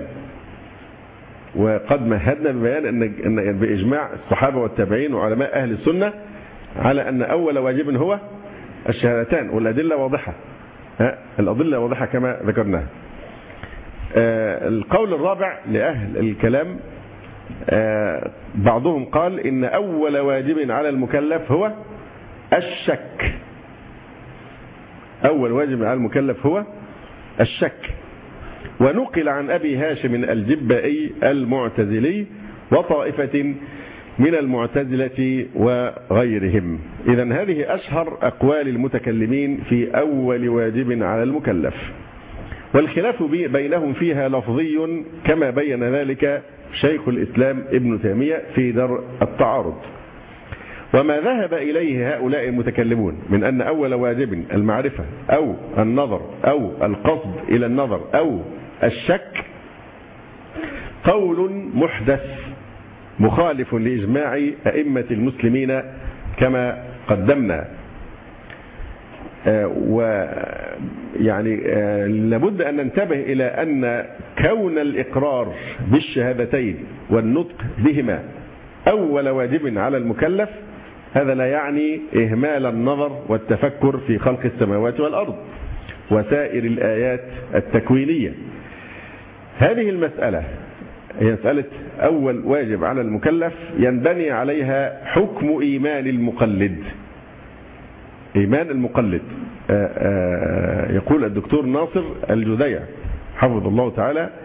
C: وقد مهدنا ببيان أن بإجماع الصحابة والتابعين وعلماء أهل السنة على أن أول واجب هو الشهادتان، والأدلة واضحة، الأدلة واضحة كما ذكرناها. القول الرابع لأهل الكلام بعضهم قال إن أول واجب على المكلف هو الشك. أول واجب على المكلف هو الشك. ونقل عن أبي هاشم الجبائي المعتزلي وطائفة من المعتزلة وغيرهم. إذن هذه أشهر أقوال المتكلمين في أول واجب على المكلف، والخلاف بينهم فيها لفظي كما بين ذلك شيخ الإسلام ابن تيمية في درء التعارض. وما ذهب إليه هؤلاء المتكلمون من أن أول واجب المعرفة أو النظر أو القصد إلى النظر أو الشك قول محدث مخالف لإجماع أئمة المسلمين كما قدمنا. ويعني لابد أن ننتبه إلى أن كون الإقرار بالشهادتين والنطق بهما أول واجب على المكلف هذا لا يعني إهمال النظر والتفكر في خلق السماوات والأرض وسائر الآيات التكوينية. هذه المسألة هي مسألة أول واجب على المكلف ينبني عليها حكم إيمان المقلد. إيمان المقلد، يقول الدكتور ناصر الجذيع حفظه الله تعالى: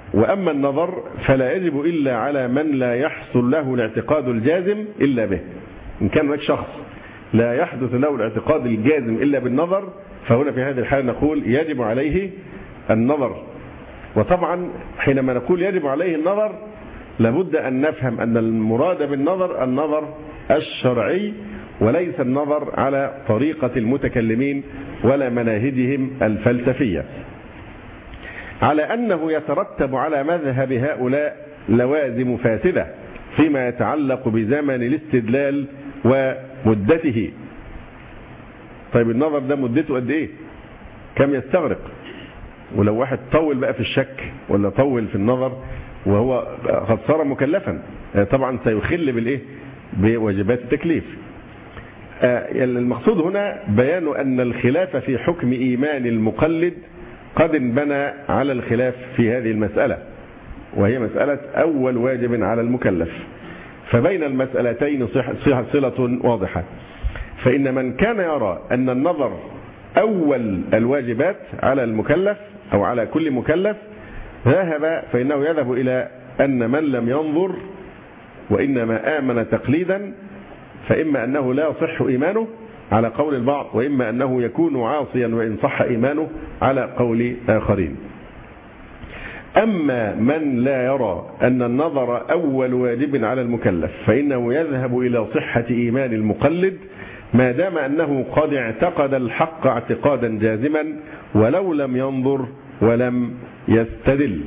C: وأما النظر فلا يجب إلا على من لا يحصل له الاعتقاد الجازم إلا به. إن كان هناك شخص لا يحدث له الاعتقاد الجازم إلا بالنظر، فهنا في هذه الحالة نقول يجب عليه النظر. وطبعا حينما نقول يجب عليه النظر لابد أن نفهم أن المراد بالنظر النظر الشرعي، وليس النظر على طريقة المتكلمين ولا مناهجهم الفلسفية، على أنه يترتب على مذهب هؤلاء لوازم فاسدة فيما يتعلق بزمن الاستدلال ومدته. طيب النظر ده مدته قد ايه؟ كم يستغرق؟ ولو واحد طول بقى في الشك ولا طول في النظر وهو قد صار مكلفا طبعا سيخل بالايه؟ بواجبات التكليف. المقصود هنا بيان أن الخلاف في حكم إيمان المقلد قد انبنى على الخلاف في هذه المسألة، وهي مسألة أول واجب على المكلف. فبين المسألتين صلة واضحة. فإن من كان يرى أن النظر أول الواجبات على المكلف أو على كل مكلف فإنه يذهب إلى أن من لم ينظر وإنما آمن تقليدا فإما أنه لا يصح إيمانه على قول البعض، وإما أنه يكون عاصيا وإن صح إيمانه على قول آخرين. أما من لا يرى أن النظر أول واجب على المكلف فإنه يذهب إلى صحة إيمان المقلد ما دام أنه قد اعتقد الحق اعتقادا جازما ولو لم ينظر ولم يستدل.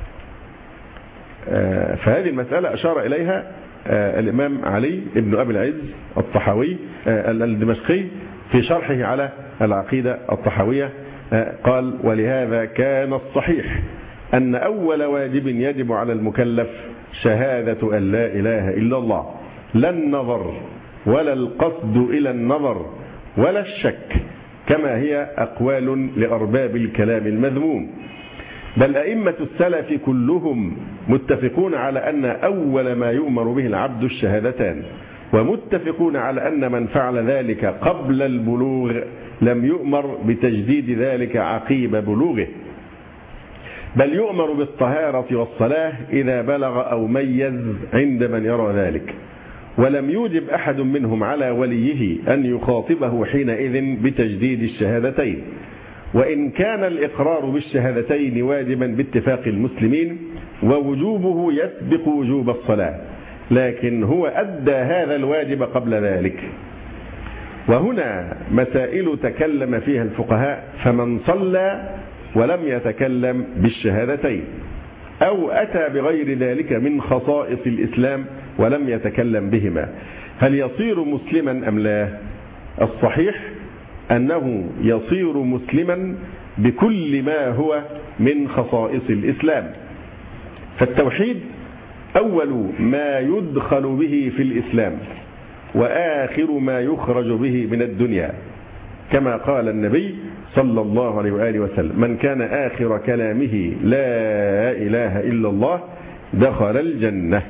C: فهذه المسألة أشار إليها الإمام علي بن أبي العز الطحاوي الدمشقي في شرحه على العقيدة الطحاوية، قال: ولهذا كان الصحيح أن أول واجب يجب على المكلف شهادة أن لا إله إلا الله، لا النظر ولا القصد إلى النظر ولا الشك كما هي أقوال لأرباب الكلام المذموم. بل أئمة السلف كلهم متفقون على أن أول ما يؤمر به العبد الشهادتان، ومتفقون على أن من فعل ذلك قبل البلوغ لم يؤمر بتجديد ذلك عقيب بلوغه، بل يؤمر بالطهارة والصلاة إذا بلغ أو ميز عند من يرى ذلك، ولم يوجب أحد منهم على وليه أن يخاطبه حينئذ بتجديد الشهادتين، وإن كان الإقرار بالشهادتين واجبا باتفاق المسلمين ووجوبه يسبق وجوب الصلاة، لكن هو أدى هذا الواجب قبل ذلك. وهنا مسائل تكلم فيها الفقهاء، فمن صلى ولم يتكلم بالشهادتين أو أتى بغير ذلك من خصائص الإسلام ولم يتكلم بهما، هل يصير مسلما أم لا؟ الصحيح أنه يصير مسلما بكل ما هو من خصائص الإسلام. فالتوحيد أول ما يدخل به في الإسلام وآخر ما يخرج به من الدنيا، كما قال النبي صلى الله عليه وآله وسلم: من كان آخر كلامه لا إله إلا الله دخل الجنة.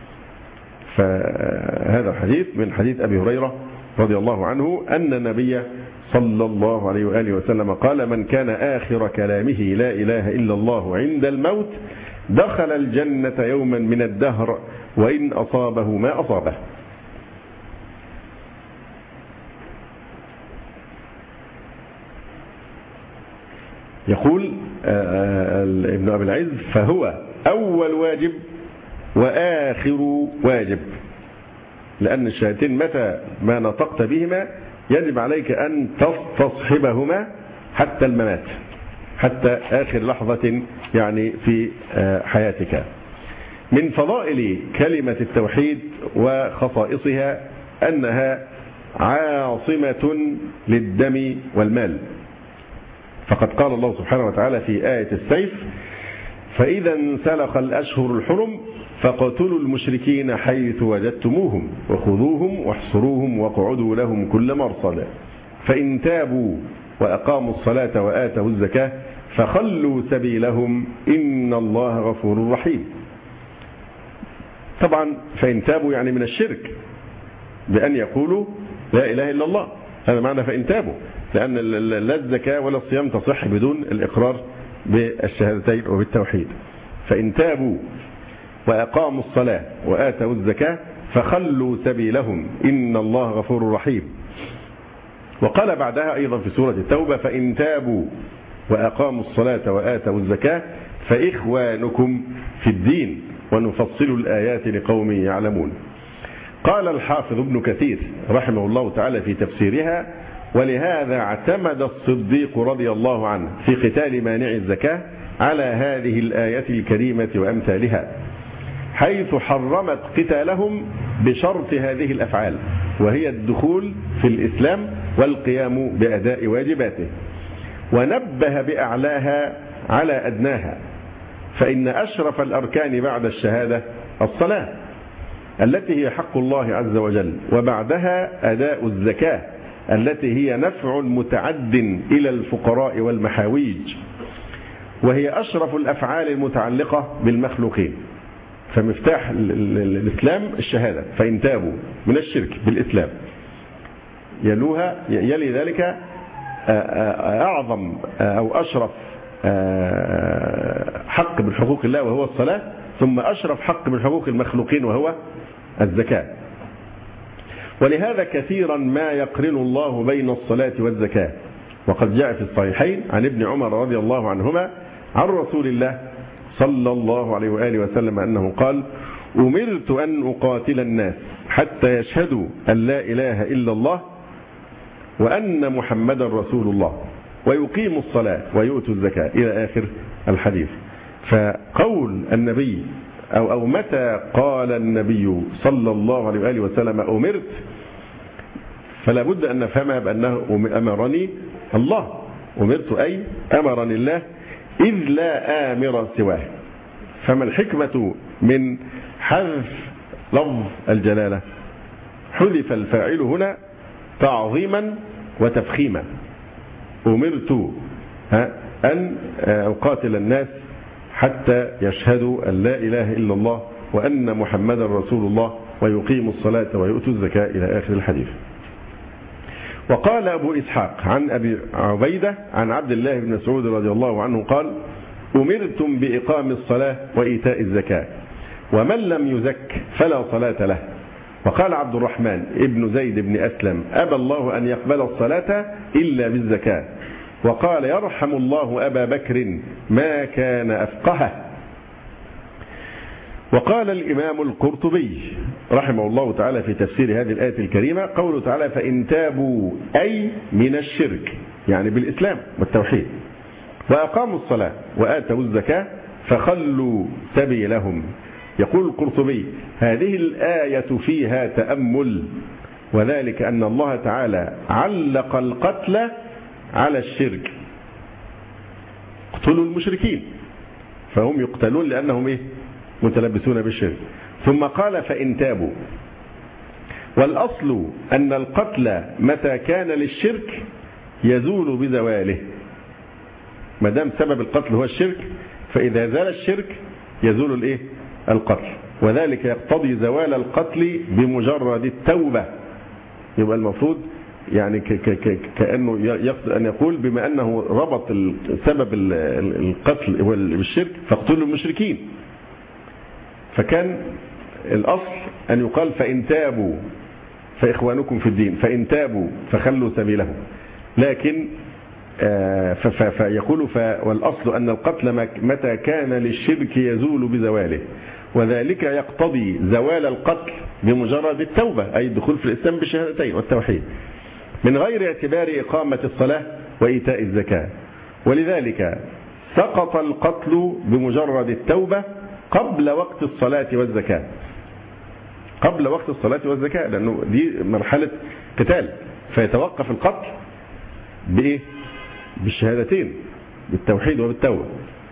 C: فهذا حديث من حديث أبي هريرة رضي الله عنه أن النبي صلى الله عليه وآله وسلم قال: من كان آخر كلامه لا إله إلا الله عند الموت دخل الجنة يوما من الدهر وإن أصابه ما أصابه. يقول ابن أبي العز: فهو أول واجب وآخر واجب، لأن الشهادتين متى ما نطقت بهما يجب عليك أن تستصحبهما حتى الممات، حتى آخر لحظة يعني في حياتك. من فضائل كلمة التوحيد وخصائصها أنها عاصمة للدم والمال، فقد قال الله سبحانه وتعالى في آية السيف: فإذا انسلخ الأشهر الحرم فاقتلوا المشركين حيث وجدتموهم وخذوهم واحصروهم واقعدوا لهم كل مرصد فإن تابوا وأقاموا الصلاة وآتوا الزكاة فخلوا سبيلهم إن الله غفور رحيم. طبعا فإن تابوا يعني من الشرك بأن يقولوا لا إله إلا الله، هذا معنى فإن تابوا، لأن لا الزكاة ولا الصيام تصح بدون الإقرار بالشهادتين وبالتوحيد. فإن تابوا وأقاموا الصلاة وآتوا الزكاة فخلوا سبيلهم إن الله غفور رحيم. وقال بعدها أيضا في سورة التوبة فإن تابوا وأقاموا الصلاة وآتوا الزكاة فإخوانكم في الدين ونفصل الآيات لقوم يعلمون. قال الحافظ ابن كثير رحمه الله تعالى في تفسيرها ولهذا اعتمد الصديق رضي الله عنه في قتال مانع الزكاة على هذه الآية الكريمة وأمثالها، حيث حرمت قتالهم بشرط هذه الأفعال، وهي الدخول في الإسلام والقيام بأداء واجباته، ونبه بأعلاها على أدناها، فإن أشرف الأركان بعد الشهادة الصلاة التي هي حق الله عز وجل، وبعدها أداء الزكاة التي هي نفع متعد إلى الفقراء والمحاويج، وهي أشرف الأفعال المتعلقة بالمخلوقين. فمفتاح الإسلام الشهادة، فإن تابوا من الشرك بالإسلام، يلي ذلك أعظم أو أشرف حق من حقوق الله وهو الصلاة، ثم أشرف حق من حقوق المخلوقين وهو الزكاة. ولهذا كثيرا ما يقرن الله بين الصلاة والزكاة، وقد جاء في الصحيحين عن ابن عمر رضي الله عنهما عن رسول الله صلى الله عليه وآله وسلم أنه قال أمرت أن أقاتل الناس حتى يشهدوا أن لا إله إلا الله وأن محمدا رسول الله ويقيموا الصلاة ويؤتوا الزكاة إلى آخر الحديث. فقول النبي أو متى قال النبي صلى الله عليه وآله وسلم أمرت، فلا بد أن نفهمها بأنه أمرني الله، أمرت أي أمرني الله، إذ لا آمر سواه. فما الحكمة من حذف لفظ الجلالة؟ حذف الفاعل هنا تعظيما وتفخيما. أمرت أن أقاتل الناس حتى يشهدوا أن لا إله إلا الله وأن محمدا رسول الله ويقيموا الصلاة ويؤتوا الزكاة إلى آخر الحديث. وقال أبو إسحاق عن أبي عبيدة عن عبد الله بن مسعود رضي الله عنه قال أمرتم بإقام الصلاة وإيتاء الزكاة ومن لم يزك فلا صلاة له. وقال عبد الرحمن ابن زيد بن أسلم أبى الله أن يقبل الصلاة إلا بالزكاة. وقال يرحم الله أبا بكر ما كان أفقهه. وقال الإمام القرطبي رحمه الله تعالى في تفسير هذه الآية الكريمة قوله تعالى فإن تابوا أي من الشرك، يعني بالإسلام والتوحيد، وأقاموا الصلاة وآتوا الزكاة فخلوا سبيلهم. يقول القرطبي هذه الآية فيها تأمل، وذلك أن الله تعالى علق القتل على الشرك، اقتلوا المشركين، فهم يقتلون لأنهم متلبسون بالشرك. ثم قال فإن تابوا، والأصل أن القتل متى كان للشرك يزول بزواله، ما دام سبب القتل هو الشرك، فإذا زال الشرك يزول القتل، وذلك يقتضي زوال القتل بمجرد التوبة. يبقى المفروض يعني كأنه يقصد أن يقول بما أنه ربط سبب القتل بالشرك فاقتلوا المشركين، فكان الأصل أن يقال فإن تابوا فإخوانكم في الدين، فإن تابوا فخلوا سبيلهم. لكن فيقول والأصل أن القتل متى كان للشرك يزول بزواله، وذلك يقتضي زوال القتل بمجرد التوبة، أي الدخول في الإسلام بالشهادتين والتوحيد، من غير اعتبار إقامة الصلاة وإيتاء الزكاة. ولذلك سقط القتل بمجرد التوبة قبل وقت الصلاة والزكاة، قبل وقت الصلاة والزكاة، لأنه دي مرحلة قتال، فيتوقف القتل بالشهادتين، بالتوحيد وبالتوبة.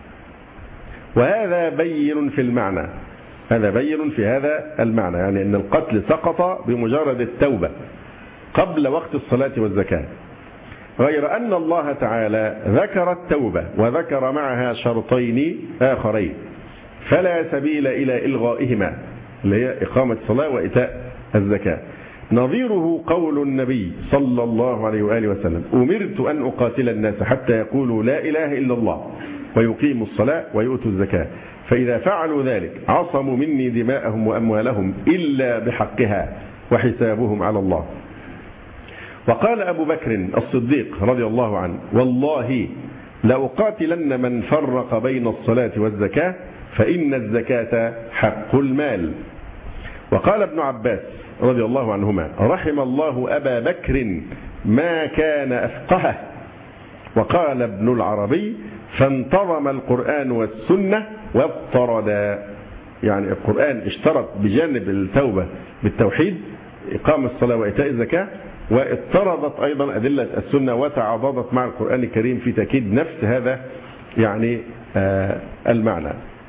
C: وهذا بين في المعنى، هذا بين في هذا المعنى، يعني أن القتل سقط بمجرد التوبة قبل وقت الصلاة والزكاة، غير أن الله تعالى ذكر التوبة وذكر معها شرطين آخرين فلا سبيل إلى إلغائهما، اللي هي إقامة الصلاة وإيتاء الزكاة. نظيره قول النبي صلى الله عليه وآله وسلم أمرت أن أقاتل الناس حتى يقولوا لا إله إلا الله ويقيموا الصلاة ويؤتوا الزكاة فإذا فعلوا ذلك عصموا مني دماءهم وأموالهم إلا بحقها وحسابهم على الله. وقال أبو بكر الصديق رضي الله عنه: والله لأقاتلن من فرق بين الصلاة والزكاة فإن الزكاة حق المال. وقال ابن عباس رضي الله عنهما: رحم الله أبا بكر ما كان أفقهه. وقال ابن العربي: فانتظم القرآن والسنة وافتردا، يعني القرآن اشترط بجانب التوبة بالتوحيد إقام الصلاة وإيتاء الزكاة، واضطردت أيضا أدلة السنة وتعاضدت مع القرآن الكريم في تأكيد نفس هذا يعني المعنى.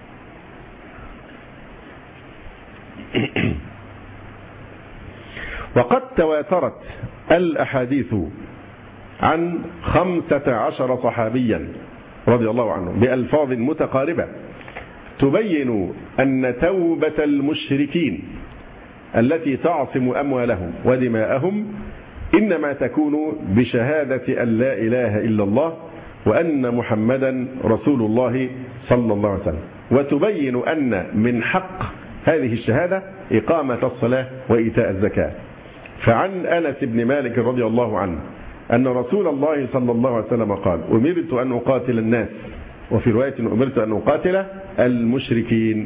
C: وقد تواترت الأحاديث عن 15 صحابيا رضي الله عنهم بألفاظ متقاربة تبين أن توبة المشركين التي تعصم أموالهم ودماءهم إنما تكون بشهادة أن لا إله إلا الله وأن محمدا رسول الله صلى الله عليه وسلم، وتبين أن من حق هذه الشهادة إقامة الصلاة وإيتاء الزكاة. فعن أنس بن مالك رضي الله عنه أن رسول الله صلى الله عليه وسلم قال: أمرت أن أقاتل الناس، وفي رواية أمرت أن أقاتل المشركين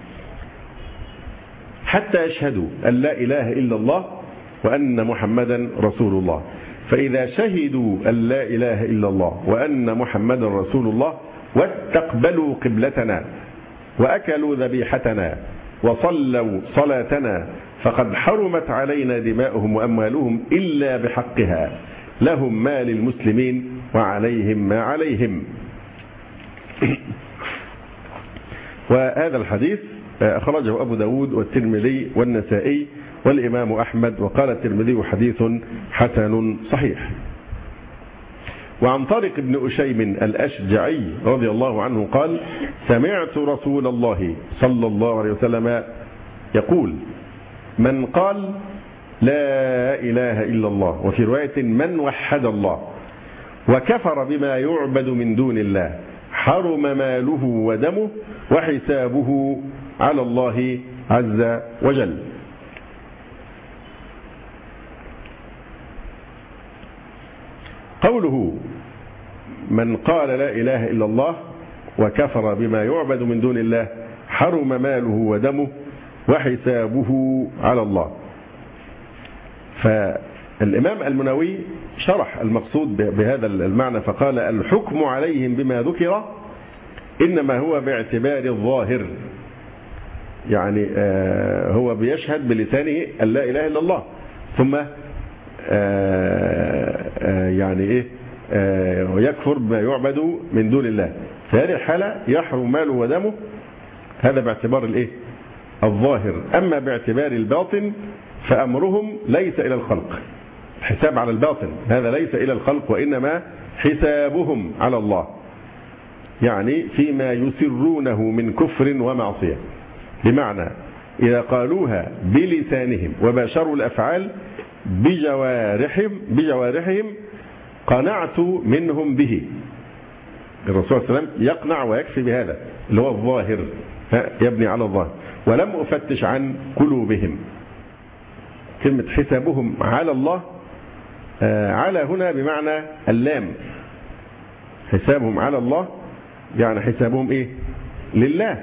C: حتى يشهدوا أن لا إله إلا الله وأن محمدا رسول الله. فإذا شهدوا أن لا إله إلا الله وأن محمدا رسول الله واستقبلوا قبلتنا وأكلوا ذبيحتنا وصلوا صلاتنا فقد حرمت علينا دماؤهم وأموالهم إلا بحقها، لهم ما للمسلمين وعليهم ما عليهم. وهذا الحديث أخرجه أبو داود والترمذي والنسائي والإمام أحمد، وقال الترمذي: حديث حسن صحيح. وعن طارق بن أشيم الأشجعي رضي الله عنه قال: سمعت رسول الله صلى الله عليه وسلم يقول: من قال لا إله إلا الله، وفي رواية من وحد الله وكفر بما يعبد من دون الله حرم ماله ودمه وحسابه على الله عز وجل. قوله من قال لا إله إلا الله وكفر بما يعبد من دون الله حرم ماله ودمه وحسابه على الله. فالإمام المنووي شرح المقصود بهذا المعنى فقال: الحكم عليهم بما ذكر إنما هو باعتبار الظاهر، يعني هو بيشهد بلسانه أن لا إله إلا الله، ثم يعني إيه ويكفر بما يعبد من دون الله. في هذه الحالة يحرم ماله ودمه، هذا باعتبار الإيه الظاهر. أما باعتبار الباطن فأمرهم ليس إلى الخلق، الحساب على الباطن هذا ليس إلى الخلق، وإنما حسابهم على الله، يعني فيما يسرونه من كفر ومعصية. بمعنى إذا قالوها بلسانهم وباشروا الأفعال بجوارحهم قنعت منهم به. الرسول صلى الله عليه وسلم يقنع ويكفي بهذا اللي هو الظاهر، يبني على الظاهر، ولم أفتش عن قلوبهم. كلمة حسابهم على الله، على هنا بمعنى اللام، حسابهم على الله يعني حسابهم إيه لله.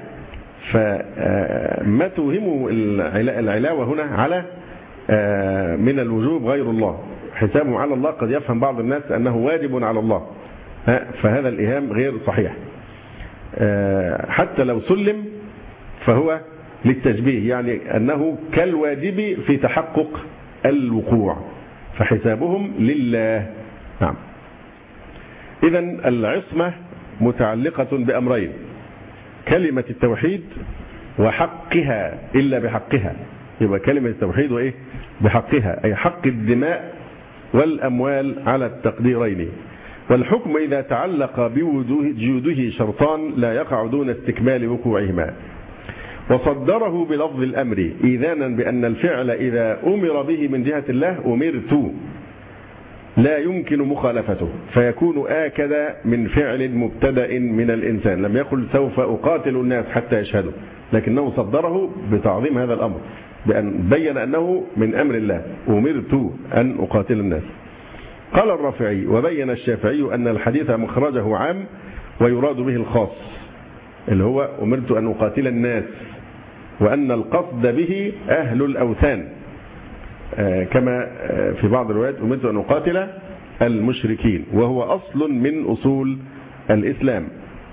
C: فما توهموا العلاوة هنا على من الوجوب غير الله، حسابهم على الله قد يفهم بعض الناس أنه واجب على الله، فهذا الإيهام غير صحيح. حتى لو سلم فهو للتشبيه، يعني أنه كالواجب في تحقق الوقوع، فحسابهم لله. نعم. إذن العصمة متعلقة بأمرين: كلمة التوحيد وحقها إلا بحقها. يبقى كلمة التوحيد وإيه بحقها، أي حق الدماء والأموال على التقديرين. والحكم إذا تعلق بوجوده شرطان لا يقع دون استكمال وقوعهما. وصدره بلفظ الأمر إذانا بأن الفعل إذا أمر به من جهة الله أمرت، لا يمكن مخالفته، فيكون آكد من فعل مبتدأ من الإنسان. لم يقل سوف أقاتل الناس حتى يشهدوا، لكنه صدره بتعظيم هذا الأمر، بأن بين أنه من أمر الله، أمرت أن أقاتل الناس. قال الرافعي: وبين الشافعي أن الحديث مخرجه عام ويراد به الخاص، اللي هو أمرت أن أقاتل الناس، وأن القصد به أهل الأوثان، كما في بعض الروايات أمرت أن أقاتل المشركين، وهو أصل من أصول الإسلام.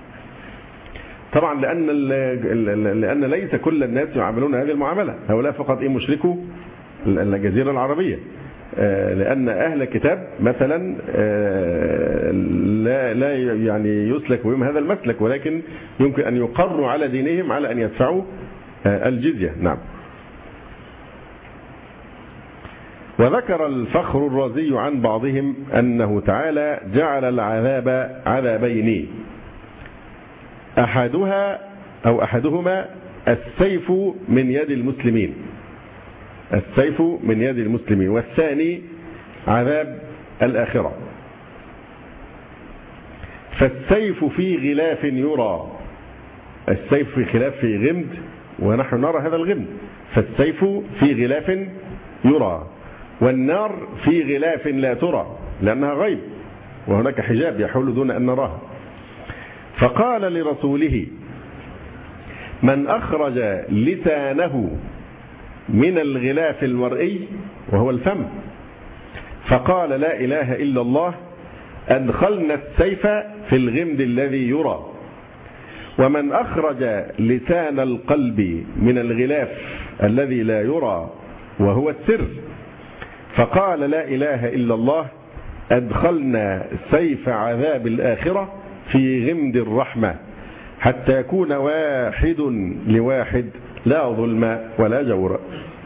C: طبعا لأن ليس كل الناس يعاملون هذه المعاملة، هؤلاء فقط مشركوا الجزيرة العربية، لأن أهل الكتاب مثلا لا يعني يسلك بهم هذا المسلك، ولكن يمكن أن يقروا على دينهم على أن يدفعوا الجزية. نعم. وذكر الفخر الرازي عن بعضهم أنه تعالى جعل العذاب عذابين، أحدهما السيف من يد المسلمين، السيف من يد المسلمين، والثاني عذاب الآخرة. فالسيف في غلاف يرى، السيف في خلاف في غمد، ونحن نرى هذا الغمد، فالسيف في غلاف يرى، والنار في غلاف لا ترى لأنها غيب، وهناك حجاب يحول دون أن نراها. فقال لرسوله: من أخرج لسانه من الغلاف المرئي وهو الفم فقال لا إله إلا الله أدخلنا السيف في الغمد الذي يرى. ومن أخرج لسان القلب من الغلاف الذي لا يرى وهو السر فقال لا إله إلا الله أدخلنا سيف عذاب الآخرة في غمد الرحمة حتى يكون واحد لواحد لا ظلم ولا جور.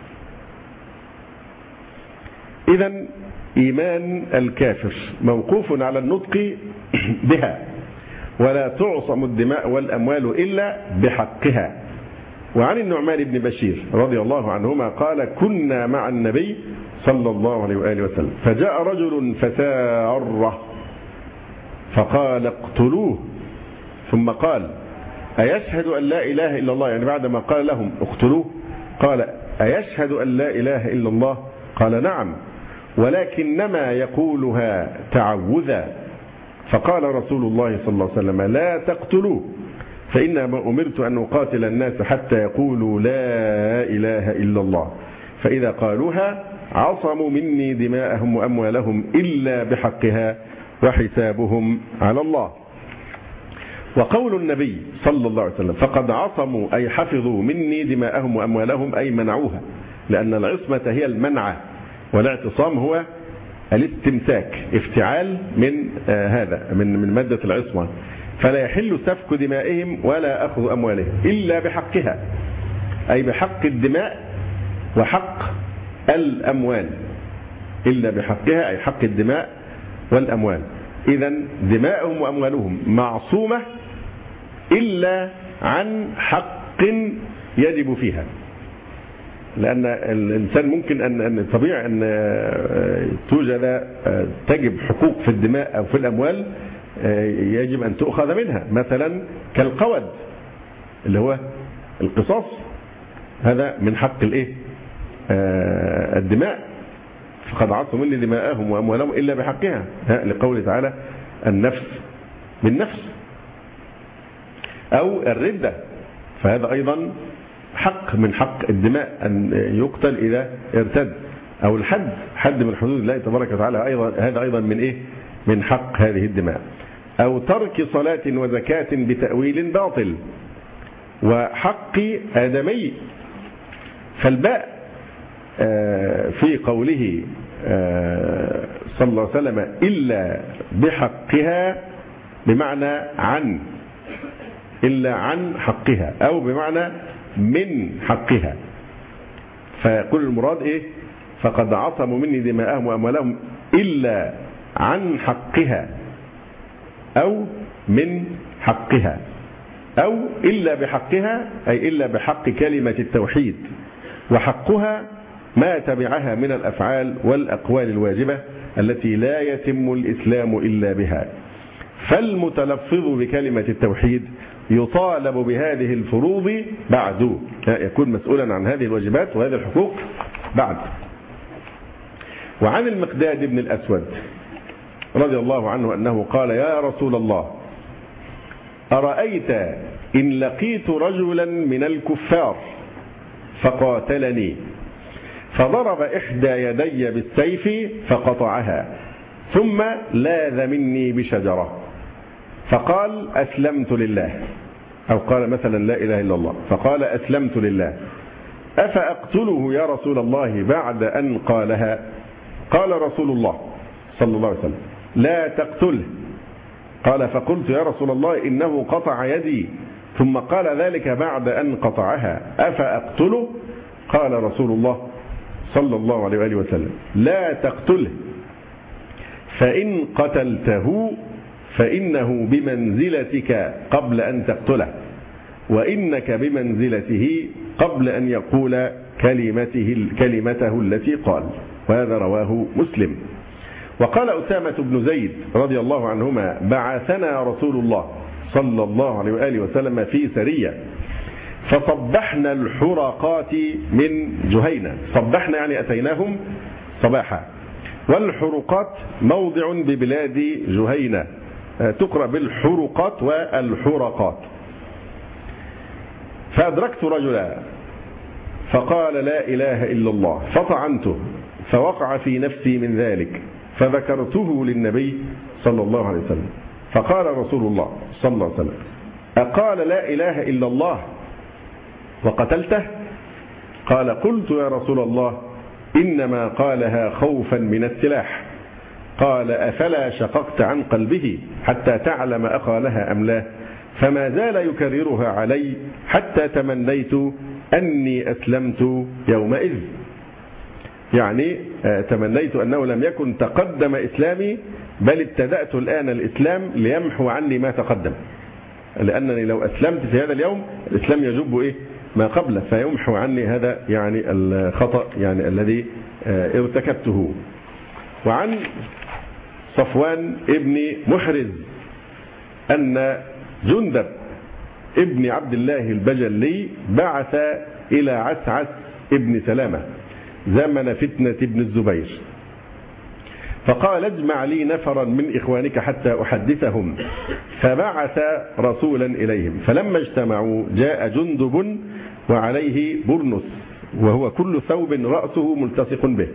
C: إذن إيمان الكافر موقوف على النطق بها، ولا تعصم الدماء والأموال إلا بحقها. وعن النعمان بن بشير رضي الله عنهما قال: كنا مع النبي صلى الله عليه وآله وسلم فجاء رجل فساره فقال: اقتلوه. ثم قال: أيشهد أن لا إله إلا الله، يعني بعدما قال لهم اقتلوه قال: أيشهد أن لا إله إلا الله؟ قال: نعم، ولكنما يقولها تعوذا. فقال رسول الله صلى الله عليه وسلم: لا تقتلوه، فإنما أمرت أن أقاتل الناس حتى يقولوا لا إله إلا الله، فإذا قالوها عصموا مني دماءهم وأموالهم إلا بحقها وحسابهم على الله. وقول النبي صلى الله عليه وسلم فقد عصموا أي حفظوا مني دماءهم وأموالهم أي منعوها، لأن العصمة هي المنع، والاعتصام هو الاستمساك، افتعال من هذا من مادة العصمة. فلا يحل سفك دمائهم ولا أخذ أموالهم إلا بحقها، أي بحق الدماء وحق الأموال، إلا بحقها أي حق الدماء والأموال. إذن دماءهم وأموالهم معصومة إلا عن حق يجب فيها، لأن الإنسان ممكن أن طبيعي أن تجب حقوق في الدماء أو في الأموال يجب أن تؤخذ منها، مثلا كالقود اللي هو القصاص، هذا من حق الدماء، فقد عصموا مني دماءهم وأموالهم إلا بحقها، لقوله تعالى: النفس بالنفس. أو الردة، فهذا أيضا حق من حق الدماء أن يقتل إذا ارتد. أو الحد، حد من حدود الله تبارك وتعالى، أيضا هذا أيضا من من حق هذه الدماء. أو ترك صلاة وزكاة بتأويل باطل، وحق آدمي. فالباء في قوله صلى الله عليه وسلم إلا بحقها بمعنى عن، إلا عن حقها، أو بمعنى من حقها. فيقول المراد فقد عصموا مني دماءهم وأموالهم إلا عن حقها أو من حقها، أو إلا بحقها أي إلا بحق كلمة التوحيد، وحقها ما تبعها من الأفعال والأقوال الواجبة التي لا يتم الإسلام إلا بها. فالمتلفظ بكلمة التوحيد يطالب بهذه الفروض بعد، يكون مسؤولا عن هذه الواجبات وهذه الحقوق بعد. وعن المقداد بن الأسود رضي الله عنه أنه قال: يا رسول الله، أرأيت إن لقيت رجلا من الكفار فقاتلني فضرب إحدى يدي بالسيف فقطعها ثم لاذ مني بشجرة فقال: أسلمت لله، أو قال مثلا لا إله إلا الله، فقال: أسلمت لله، أفأقتله يا رسول الله بعد أن قالها؟ قال رسول الله صلى الله عليه وسلم: لا تقتله. قال: فقلت يا رسول الله إنه قطع يدي ثم قال ذلك بعد أن قطعها، أفأقتله؟ قال رسول الله صلى الله عليه وآله وسلم: لا تقتله، فإن قتلته فإنه بمنزلتك قبل أن تقتله، وإنك بمنزلته قبل أن يقول كلمته التي قال. وهذا رواه مسلم. وقال أسامة بن زيد رضي الله عنهما: بعثنا رسول الله صلى الله عليه وآله وسلم في سرية فصبحنا الحرقات من جهينة. صبحنا يعني أتيناهم صباحا، والحرقات موضع ببلاد جهينة تقرأ بالحرقات والحرقات. فأدركت رجلا فقال: لا إله إلا الله، فطعنته فوقع في نفسي من ذلك، فذكرته للنبي صلى الله عليه وسلم، فقال رسول الله صلى الله عليه وسلم: أقال لا إله إلا الله وقتلته؟ قال: قلت يا رسول الله إنما قالها خوفا من السلاح. قال: أفلا شققت عن قلبه حتى تعلم أقالها أم لا؟ فما زال يكررها علي حتى تمنيت أني أسلمت يومئذ. يعني تمنيت أنه لم يكن تقدم إسلامي، بل ابتدأت الآن الإسلام ليمحو عني ما تقدم، لأنني لو أسلمت في هذا اليوم الإسلام يجب ما قبله فيمحو عني هذا يعني الخطأ يعني الذي ارتكبته. وعن صفوان ابن محرز أن جندب ابن عبد الله البجلي بعث إلى عسعس ابن سلامة زمن فتنة ابن الزبير، فقال: اجمع لي نفرا من إخوانك حتى أحدثهم، فبعث رسولا إليهم، فلما اجتمعوا جاء جندب وعليه برنس، وهو كل ثوب رأسه ملتصق به،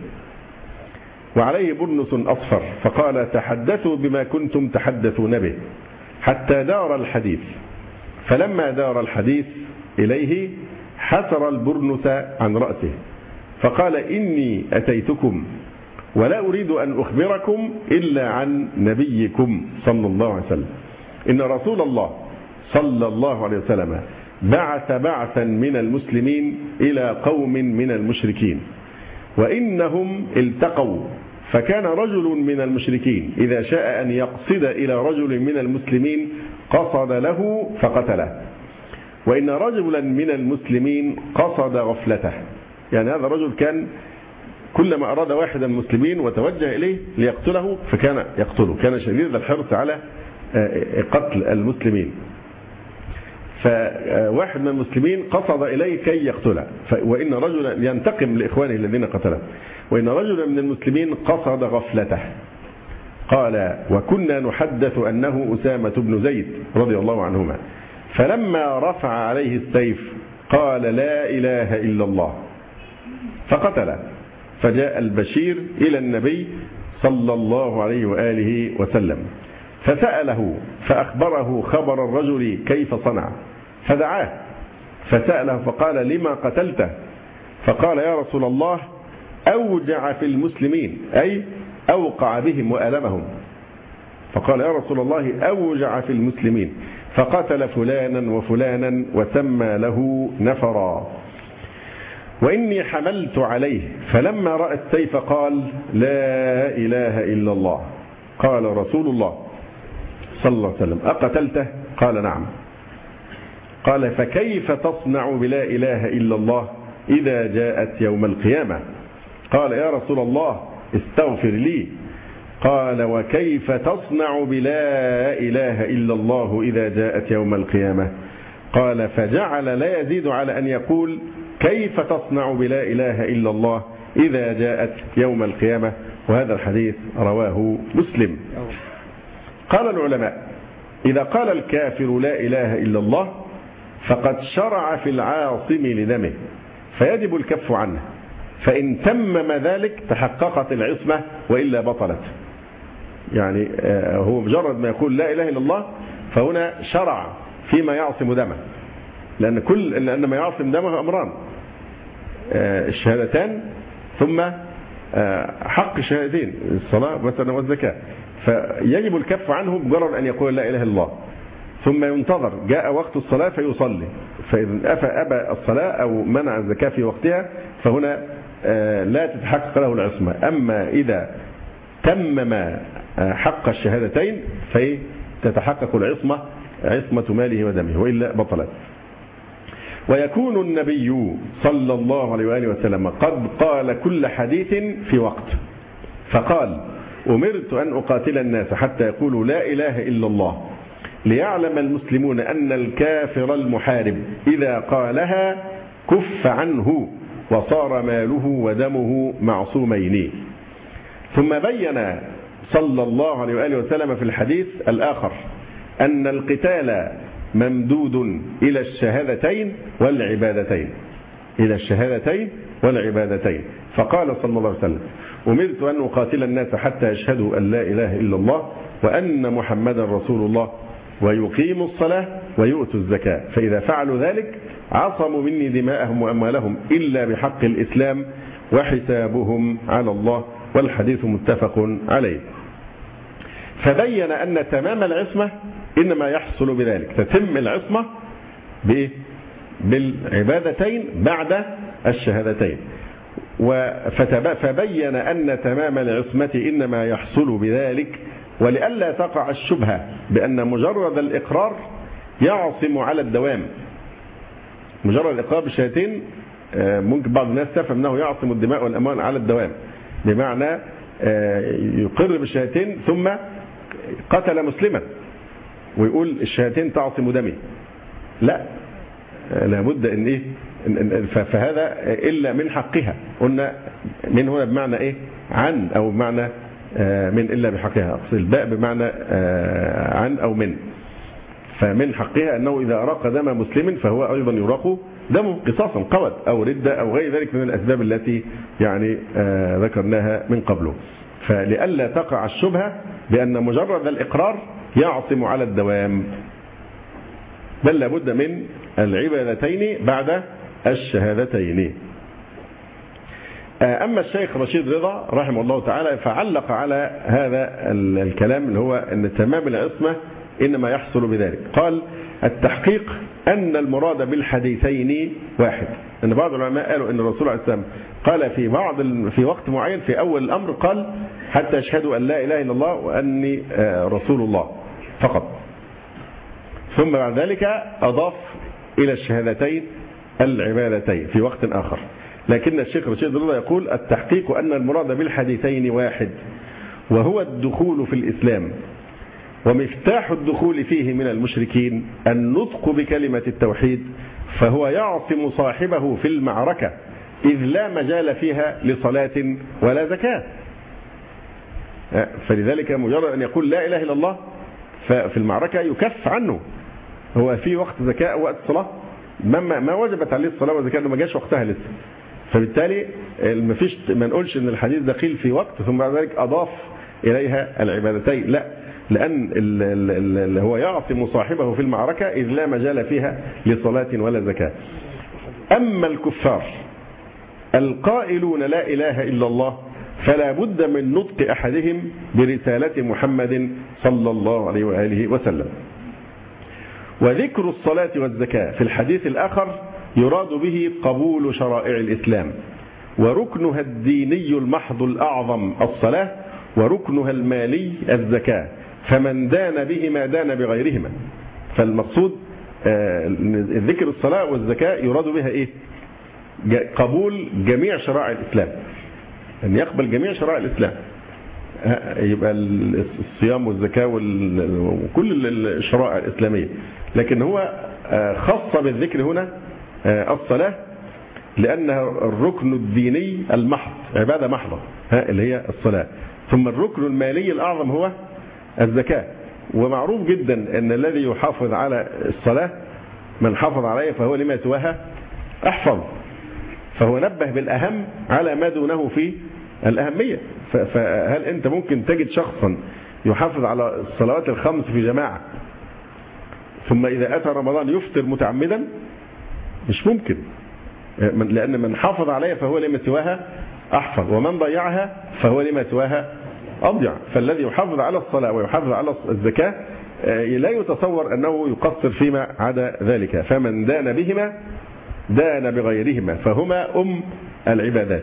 C: وعليه برنس أصفر، فقال: تحدثوا بما كنتم تحدثون به حتى دار الحديث. فلما دار الحديث إليه حسر البرنس عن رأسه، فقال: إني أتيتكم ولا أريد أن أخبركم إلا عن نبيكم صلى الله عليه وسلم، إن رسول الله صلى الله عليه وسلم بعث بعثا من المسلمين إلى قوم من المشركين، وإنهم التقوا، فكان رجل من المشركين إذا شاء أن يقصد إلى رجل من المسلمين قصد له فقتله، وإن رجلا من المسلمين قصد غفلته. يعني هذا الرجل كان كلما أراد واحدا من المسلمين وتوجه إليه ليقتله فكان يقتله، كان شديد الحرص على قتل المسلمين. فواحد من المسلمين قصد إليه كي يقتله، وإن رجلا ينتقم لإخوانه الذين قتله، وإن رجلا من المسلمين قصد غفلته. قال: وكنا نحدث أنه أسامة بن زيد رضي الله عنهما، فلما رفع عليه السيف قال: لا إله إلا الله، فقتله. فجاء البشير إلى النبي صلى الله عليه وآله وسلم فسأله، فأخبره خبر الرجل كيف صنع، فدعاه فسأله فقال: لما قتلته؟ فقال: يا رسول الله أوجع في المسلمين، أي أوقع بهم وألمهم. فقال: يا رسول الله أوجع في المسلمين، فقتل فلانا وفلانا وسمى له نفرا، وإني حملت عليه، فلما رأى السيف قال: لا إله إلا الله. قال رسول الله صلى الله عليه وسلم: أقتلته؟ قال: نعم. قال: فكيف تصنع بلا إله إلا الله إذا جاءت يوم القيامة؟ قال: يا رسول الله استغفر لي. قال وكيف تصنع بلا إله إلا الله إذا جاءت يوم القيامة؟ قال فجعل لا يزيد على أن يقول كيف تصنع بلا إله إلا الله إذا جاءت يوم القيامة. وهذا الحديث رواه مسلم. قال العلماء إذا قال الكافر لا إله إلا الله فقد شرع في العاصم لدمه فيجب الكف عنه، فإن تمم ذلك تحققت العصمة وإلا بطلت. يعني هو مجرد ما يقول لا إله إلا الله فهنا شرع فيما يعصم دمه، لأن ما يعصم دمه أمران: الشهادتان ثم حق الشهادتين الصلاة مثلا والزكاة، فيجب الكف عنه بمجرد أن يقول لا إله إلا الله، ثم ينتظر جاء وقت الصلاة فيصلي، فإذا أبى الصلاة أو منع الزكاة في وقتها فهنا لا تتحقق له العصمة. أما إذا تمم حق الشهادتين فتتحقق العصمة، عصمة ماله ودمه، وإلا بطلت. ويكون النبي صلى الله عليه وآله وسلم قد قال كل حديث في وقت، فقال أمرت أن أقاتل الناس حتى يقولوا لا إله إلا الله ليعلم المسلمون أن الكافر المحارب إذا قالها كف عنه وصار ماله ودمه معصومين. ثم بين صلى الله عليه وآله وسلم في الحديث الآخر أن القتال ممدود إلى الشهادتين والعبادتين، إلى الشهادتين والعبادتين، فقال صلى الله عليه وسلم أمرت أن أقاتل الناس حتى يشهدوا أن لا إله إلا الله وأن محمدا رسول الله ويقيموا الصلاة ويؤتوا الزكاة، فإذا فعلوا ذلك عصموا مني دماءهم وأموالهم إلا بحق الإسلام وحسابهم على الله. والحديث متفق عليه. فبين أن تمام العصمة إنما يحصل بذلك، تتم العصمة بالعبادتين بعد الشهادتين. فبين أن تمام العصمة إنما يحصل بذلك، ولئلا تقع الشبهة بأن مجرد الإقرار يعصم على الدوام. مجرد الإقرار بالشهادتين ممكن بعض الناس تفهم أنه يعصم الدماء والأموال على الدوام، بمعنى يقر بالشهادتين ثم قتل مسلما ويقول الشهادتين تعصم دمي. لا، لابد ان ايه، فهذا الا من حقها. قلنا من هنا بمعنى ايه؟ عن، او بمعنى من الا بحقها، اصل الباء بمعنى عن او من. فمن حقها انه اذا اراق دم مسلم فهو ايضا يراق دمه قصاصا، قود او رده او غير ذلك من الاسباب التي يعني ذكرناها من قبله. فلئلا تقع الشبهه بان مجرد الاقرار يعصم على الدوام، بل لابد من العبادتين بعد الشهادتين. أما الشيخ رشيد رضا رحمه الله تعالى فعلق على هذا الكلام اللي هو أن تمام العصمة إنما يحصل بذلك. قال التحقيق أن المراد بالحديثين واحد. أن بعض العلماء قالوا أن الرسول عليه السلام قال في وقت معين في أول الأمر قال حتى يشهدوا أن لا إله إلا الله وأني رسول الله فقط، ثم بعد ذلك أضاف إلى الشهادتين العبادتين في وقت آخر. لكن الشيخ رشيد رضا يقول التحقيق أن المراد بالحديثين واحد، وهو الدخول في الإسلام، ومفتاح الدخول فيه من المشركين النطق بكلمة التوحيد، فهو يعصم صاحبه في المعركة إذ لا مجال فيها لصلاة ولا زكاة. فلذلك مجرد أن يقول لا إله إلا الله ففي المعركة يكف عنه. هو في وقت زكاة أو وقت صلاة ما وجبت عليه الصلاة والزكاة، ما جاش وقتها لسه، فبالتالي ما نقولش ان الحديث ده قيل في وقت ثم بعد ذلك أضاف إليها العبادتين، لا، لأن اللي هو يعصم صاحبه في المعركة إذ لا مجال فيها لصلاة ولا زكاة. أما الكفار القائلون لا إله إلا الله فلا بد من نطق أحدهم برسالة محمد صلى الله عليه وآله وسلم. وذكر الصلاة والزكاة في الحديث الآخر يراد به قبول شرائع الإسلام، وركنها الديني المحض الأعظم الصلاة، وركنها المالي الزكاة، فمن دان بهما دان بغيرهما. فالمقصود ذكر الصلاة والزكاة يراد بها إيه؟ قبول جميع شرائع الإسلام، أن يقبل جميع شرائع الإسلام. يبقى الصيام والزكاة وكل الشرائع الإسلامية، لكن هو خاص بالذكر هنا الصلاة لأنها الركن الديني المحض، عبادة محضة اللي هي الصلاة. ثم الركن المالي الأعظم هو الزكاة. ومعروف جدا أن الذي يحافظ على الصلاة من حافظ عليها فهو لما سواها أحفظ، فهو نبه بالأهم على ما دونه في الأهمية. فهل أنت ممكن تجد شخصا يحافظ على الصلوات الخمس في جماعة ثم إذا أتى رمضان يفطر متعمدا؟ مش ممكن، لأن من حافظ عليها فهو لما سواها أحفظ، ومن ضيعها فهو لما سواها أضيع. فالذي يحافظ على الصلاة ويحافظ على الزكاة لا يتصور أنه يقصر فيما عدا ذلك. فمن دان بهما دان بغيرهما، فهما العبادات.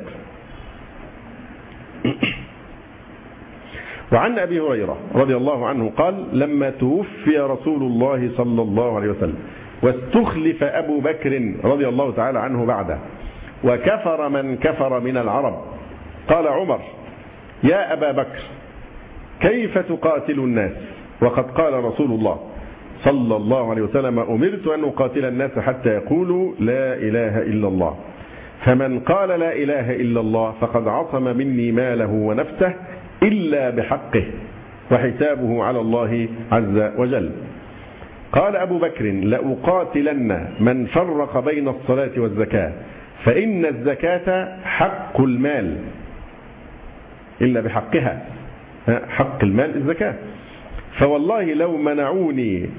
C: وعن أبي هريرة رضي الله عنه قال: لما توفي رسول الله صلى الله عليه وسلم واستخلف أبو بكر رضي الله تعالى عنه بعده وكفر من كفر من العرب، قال عمر: يا أبا بكر كيف تقاتل الناس وقد قال رسول الله صلى الله عليه وسلم: أمرت أن أقاتل الناس حتى يقولوا لا إله إلا الله، فمن قال لا إله إلا الله فقد عصم مني ماله ونفسه إلا بحقه وحسابه على الله عز وجل. قال أبو بكر: لأقاتلن من فرق بين الصلاة والزكاة، فإن الزكاة حق المال إلا بحقها، حق المال الزكاة. فوالله لو منعوني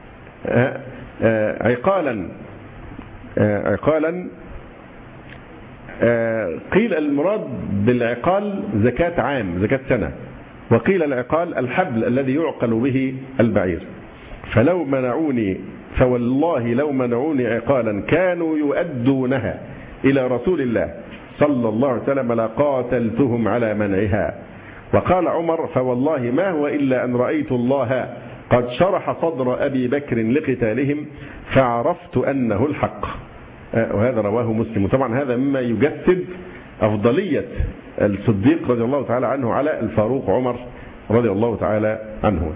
C: عقالا قيل المراد بالعقال زكاة عام، زكاة سنة، وقيل العقال الحبل الذي يعقل به البعير. فلو منعوني فوالله لو منعوني عقالا كانوا يؤدونها إلى رسول الله صلى الله عليه وسلم لقاتلتهم على منعها. وقال عمر: فوالله ما هو إلا أن رأيت الله قد شرح صدر أبي بكر لقتالهم فعرفت أنه الحق. وهذا رواه مسلم. وطبعا هذا مما يجسد أفضلية الصديق رضي الله تعالى عنه على الفاروق عمر رضي الله تعالى عنه.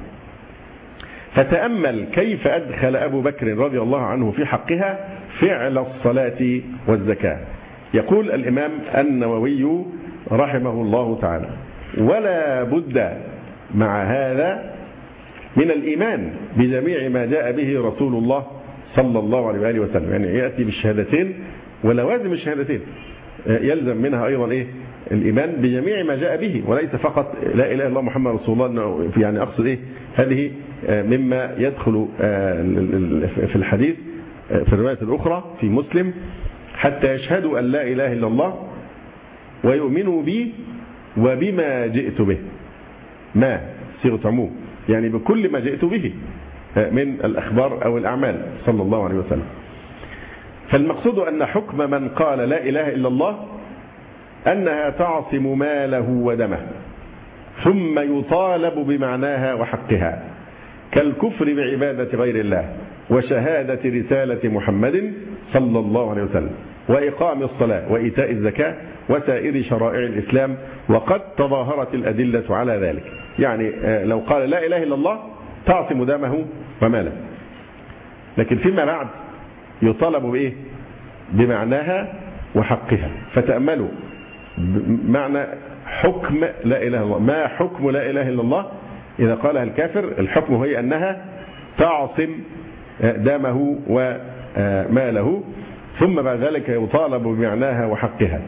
C: فتأمل كيف أدخل أبو بكر رضي الله عنه في حقها فعل الصلاة والزكاة. يقول الإمام النووي رحمه الله تعالى: ولا بد مع هذا من الإيمان بجميع ما جاء به رسول الله صلى الله عليه وآله وسلم، يعني يأتي بالشهادتين ولوازم الشهادتين يلزم منها أيضا إيه؟ الإيمان بجميع ما جاء به، وليس فقط لا إله إلا الله محمد رسول الله. يعني أقصد إيه؟ هذه مما يدخل في الحديث في الرواية الأخرى في مسلم: حتى يشهدوا أن لا إله إلا الله ويؤمنوا بي وبما جئت به. ما صيغة عموم، يعني بكل ما جئت به من الأخبار أو الأعمال صلى الله عليه وسلم. فالمقصود أن حكم من قال لا إله إلا الله أنها تعصم ماله ودمه، ثم يطالب بمعناها وحقها، كالكفر بعبادة غير الله وشهادة رسالة محمد صلى الله عليه وسلم وإقام الصلاة وإيتاء الزكاة وسائر شرائع الإسلام، وقد تظاهرت الأدلة على ذلك. يعني لو قال لا إله إلا الله تعصم دمه وماله، لكن فيما بعد يطالب بإيه؟ بمعناها وحقها. فتأملوا معنى حكم لا إله إلا الله. ما حكم لا إله إلا الله إذا قالها الكافر؟ الحكم هي أنها تعصم دمه وماله، ثم بعد ذلك يطالب بمعناها وحقها.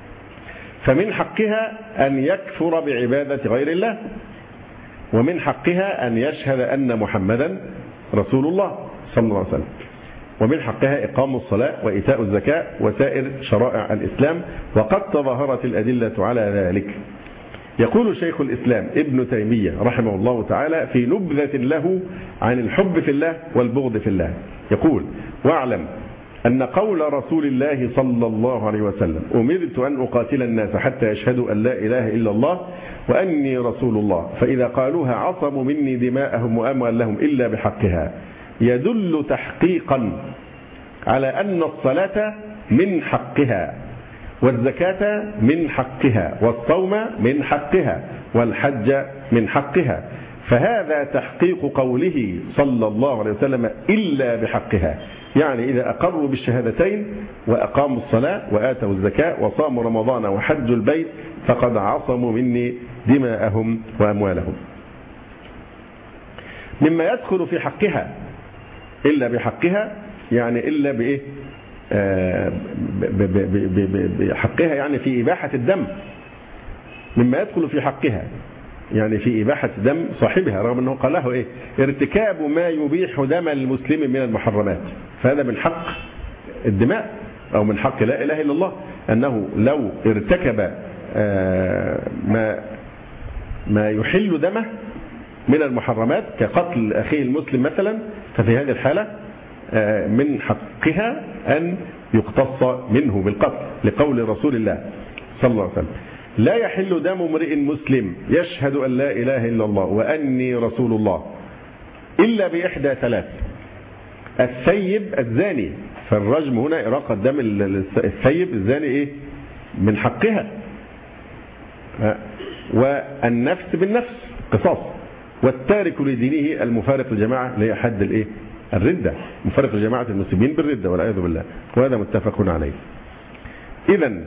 C: فمن حقها أن يكفر بعبادة غير الله، ومن حقها أن يشهد أن محمدا رسول الله صلى الله عليه وسلم، ومن حقها إقام الصلاة وإيتاء الزكاة وسائر شرائع الإسلام، وقد تظاهرت الأدلة على ذلك. يقول شيخ الإسلام ابن تيمية رحمه الله تعالى في نبذة له عن الحب في الله والبغض في الله، يقول: واعلم أن قول رسول الله صلى الله عليه وسلم: أمرت أن أقاتل الناس حتى يشهدوا أن لا إله إلا الله وأني رسول الله، فإذا قالوها عصموا مني دماءهم وأموالهم إلا بحقها، يدل تحقيقا على أن الصلاة من حقها، والزكاة من حقها، والصوم من حقها، والحج من حقها. فهذا تحقيق قوله صلى الله عليه وسلم إلا بحقها، يعني إذا أقروا بالشهادتين وأقاموا الصلاة وآتوا الزكاة وصاموا رمضان وحجوا البيت فقد عصموا مني دماءهم وأموالهم. مما يدخل في حقها إلا بحقها، يعني إلا بإيه؟ بحقها يعني في إباحة الدم. مما يدخل في حقها يعني في إباحة دم صاحبها، رغم أنه قال له إيه؟ ارتكاب ما يبيح دم المسلم من المحرمات، فهذا من حق الدماء أو من حق لا إله إلا الله، أنه لو ارتكب ما يحل دمه من المحرمات كقتل أخيه المسلم مثلا، ففي هذه الحالة من حقها أن يقتص منه بالقتل، لقول رسول الله صلى الله عليه وسلم: لا يحل دم امرئ مسلم يشهد أن لا إله إلا الله وأني رسول الله إلا بإحدى ثلاث: الثيب الزاني، فالرجم هنا إراقة دم الثيب الزاني إيه؟ من حقها. والنفس بالنفس قصاص، والتارك لدينه المفارق الجماعة اللي هي حد الإيه؟ الردة، مفارق لجماعة المسلمين بالردة والعياذ بالله، وهذا متفق عليه. إذن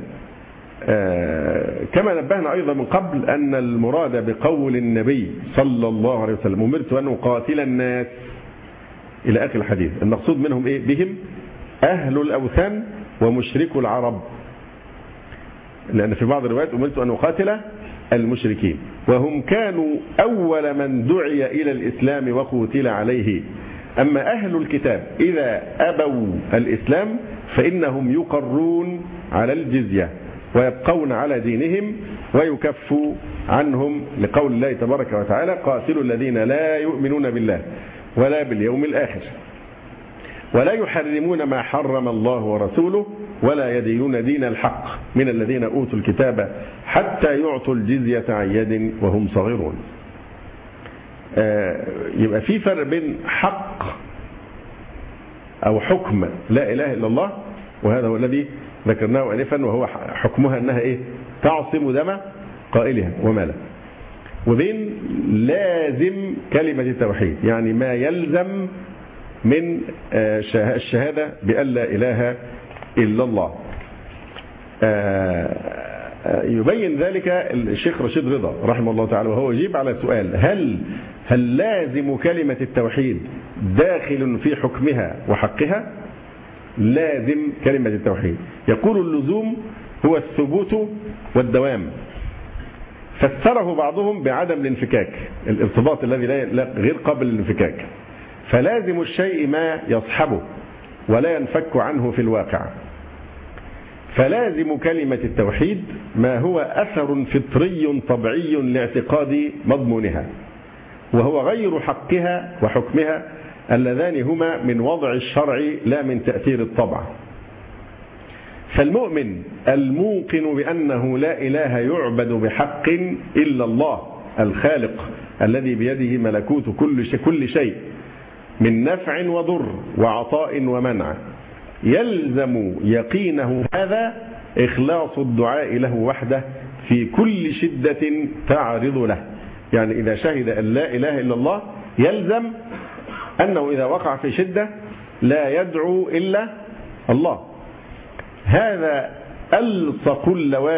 C: كما نبهنا أيضا من قبل أن المراد بقول النبي صلى الله عليه وسلم: أمرت أن أقاتل الناس إلى آخر الحديث، المقصود منهم إيه؟ بهم أهل الأوثان ومشركو العرب، لأن في بعض الروايات أمرت أن أقاتل المشركين، وهم كانوا أول من دعي إلى الإسلام وقتل عليه. أما أهل الكتاب إذا أبوا الإسلام فإنهم يقرون على الجزية ويبقون على دينهم ويكف عنهم، لقول الله تبارك وتعالى: قاتلوا الذين لا يؤمنون بالله ولا باليوم الآخر ولا يحرمون ما حرم الله ورسوله ولا يدينون دين الحق من الذين أوتوا الكتاب حتى يعطوا الجزية عن يد وهم صغيرون. يبقى في فرق بين حق أو حكم لا إله إلا الله، وهذا هو الذي ذكرناه آنفا، وهو حكمها أنها إيه؟ تعصم دم قائلها وماله، وبين لازم كلمة التوحيد، يعني ما يلزم من الشهادة بأن لا إله إلا الله. يبين ذلك الشيخ رشيد رضا رحمه الله تعالى وهو يجيب على سؤال: هل لازم كلمة التوحيد داخل في حكمها وحقها؟ لازم كلمة التوحيد، يقول اللزوم هو الثبوت والدوام، فسره بعضهم بعدم الانفكاك، الارتباط الذي غير قابل للانفكاك، فلازم الشيء ما يصحبه ولا ينفك عنه في الواقع. فلازم كلمة التوحيد ما هو أثر فطري طبيعي لاعتقاد مضمونها، وهو غير حقها وحكمها اللذان هما من وضع الشرع لا من تأثير الطبع. فالمؤمن الموقن بأنه لا إله يعبد بحق إلا الله الخالق الذي بيده ملكوت كل شيء من نفع وضر وعطاء ومنع، يلزم يقينه هذا إخلاص الدعاء له وحده في كل شدة تعرض له. يعني إذا شهد أن لا إله إلا الله يلزم أنه إذا وقع في شدة لا يدعو إلا الله. هذا ألصق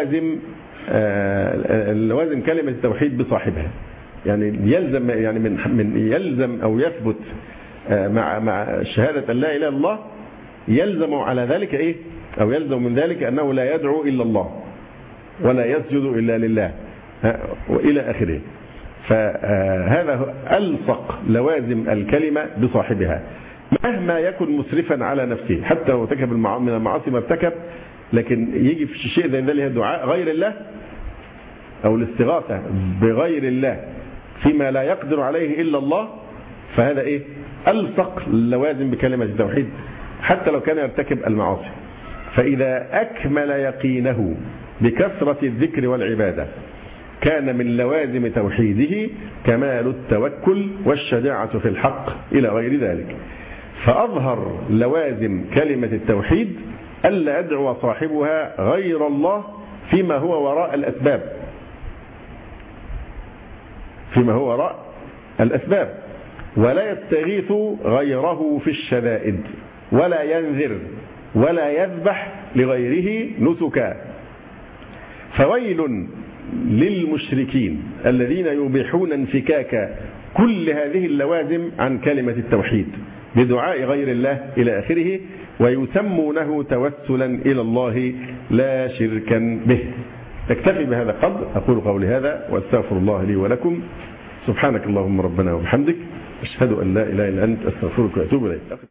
C: اللوازم كلمة التوحيد بصاحبها، يعني يلزم، يعني من يلزم أو يثبت مع شهادة أن لا إله إلا الله، يلزم على ذلك إيه؟ أو يلزم من ذلك أنه لا يدعو إلا الله ولا يسجد إلا لله وإلى آخره. فهذا ألصق لوازم الكلمة بصاحبها مهما يكن مسرفا على نفسه، حتى لو ارتكب من المعاصي ما ارتكب، لكن يجي في شيء زي ذلك الدعاء غير الله أو الاستغاثة بغير الله فيما لا يقدر عليه إلا الله، فهذا إيه؟ ألصق اللوازم بكلمة التوحيد حتى لو كان يرتكب المعاصي. فإذا أكمل يقينه بكثرة الذكر والعبادة كان من لوازم توحيده كمال التوكل والشجاعة في الحق إلى غير ذلك. فأظهر لوازم كلمة التوحيد ألا يدعو صاحبها غير الله فيما هو وراء الأسباب، فيما هو وراء الأسباب، ولا يستغيث غيره في الشدائد، ولا ينذر ولا يذبح لغيره نسكا. فويل للمشركين الذين يبيحون انفكاك كل هذه اللوازم عن كلمة التوحيد بدعاء غير الله إلى آخره، ويسمونه توسلا إلى الله لا شركا به. اكتفي بهذا القدر، أقول قولي هذا وأستغفر الله لي ولكم. سبحانك اللهم ربنا وبحمدك، أشهد أن لا إله إلا أنت، أستغفرك وأتوب إليك.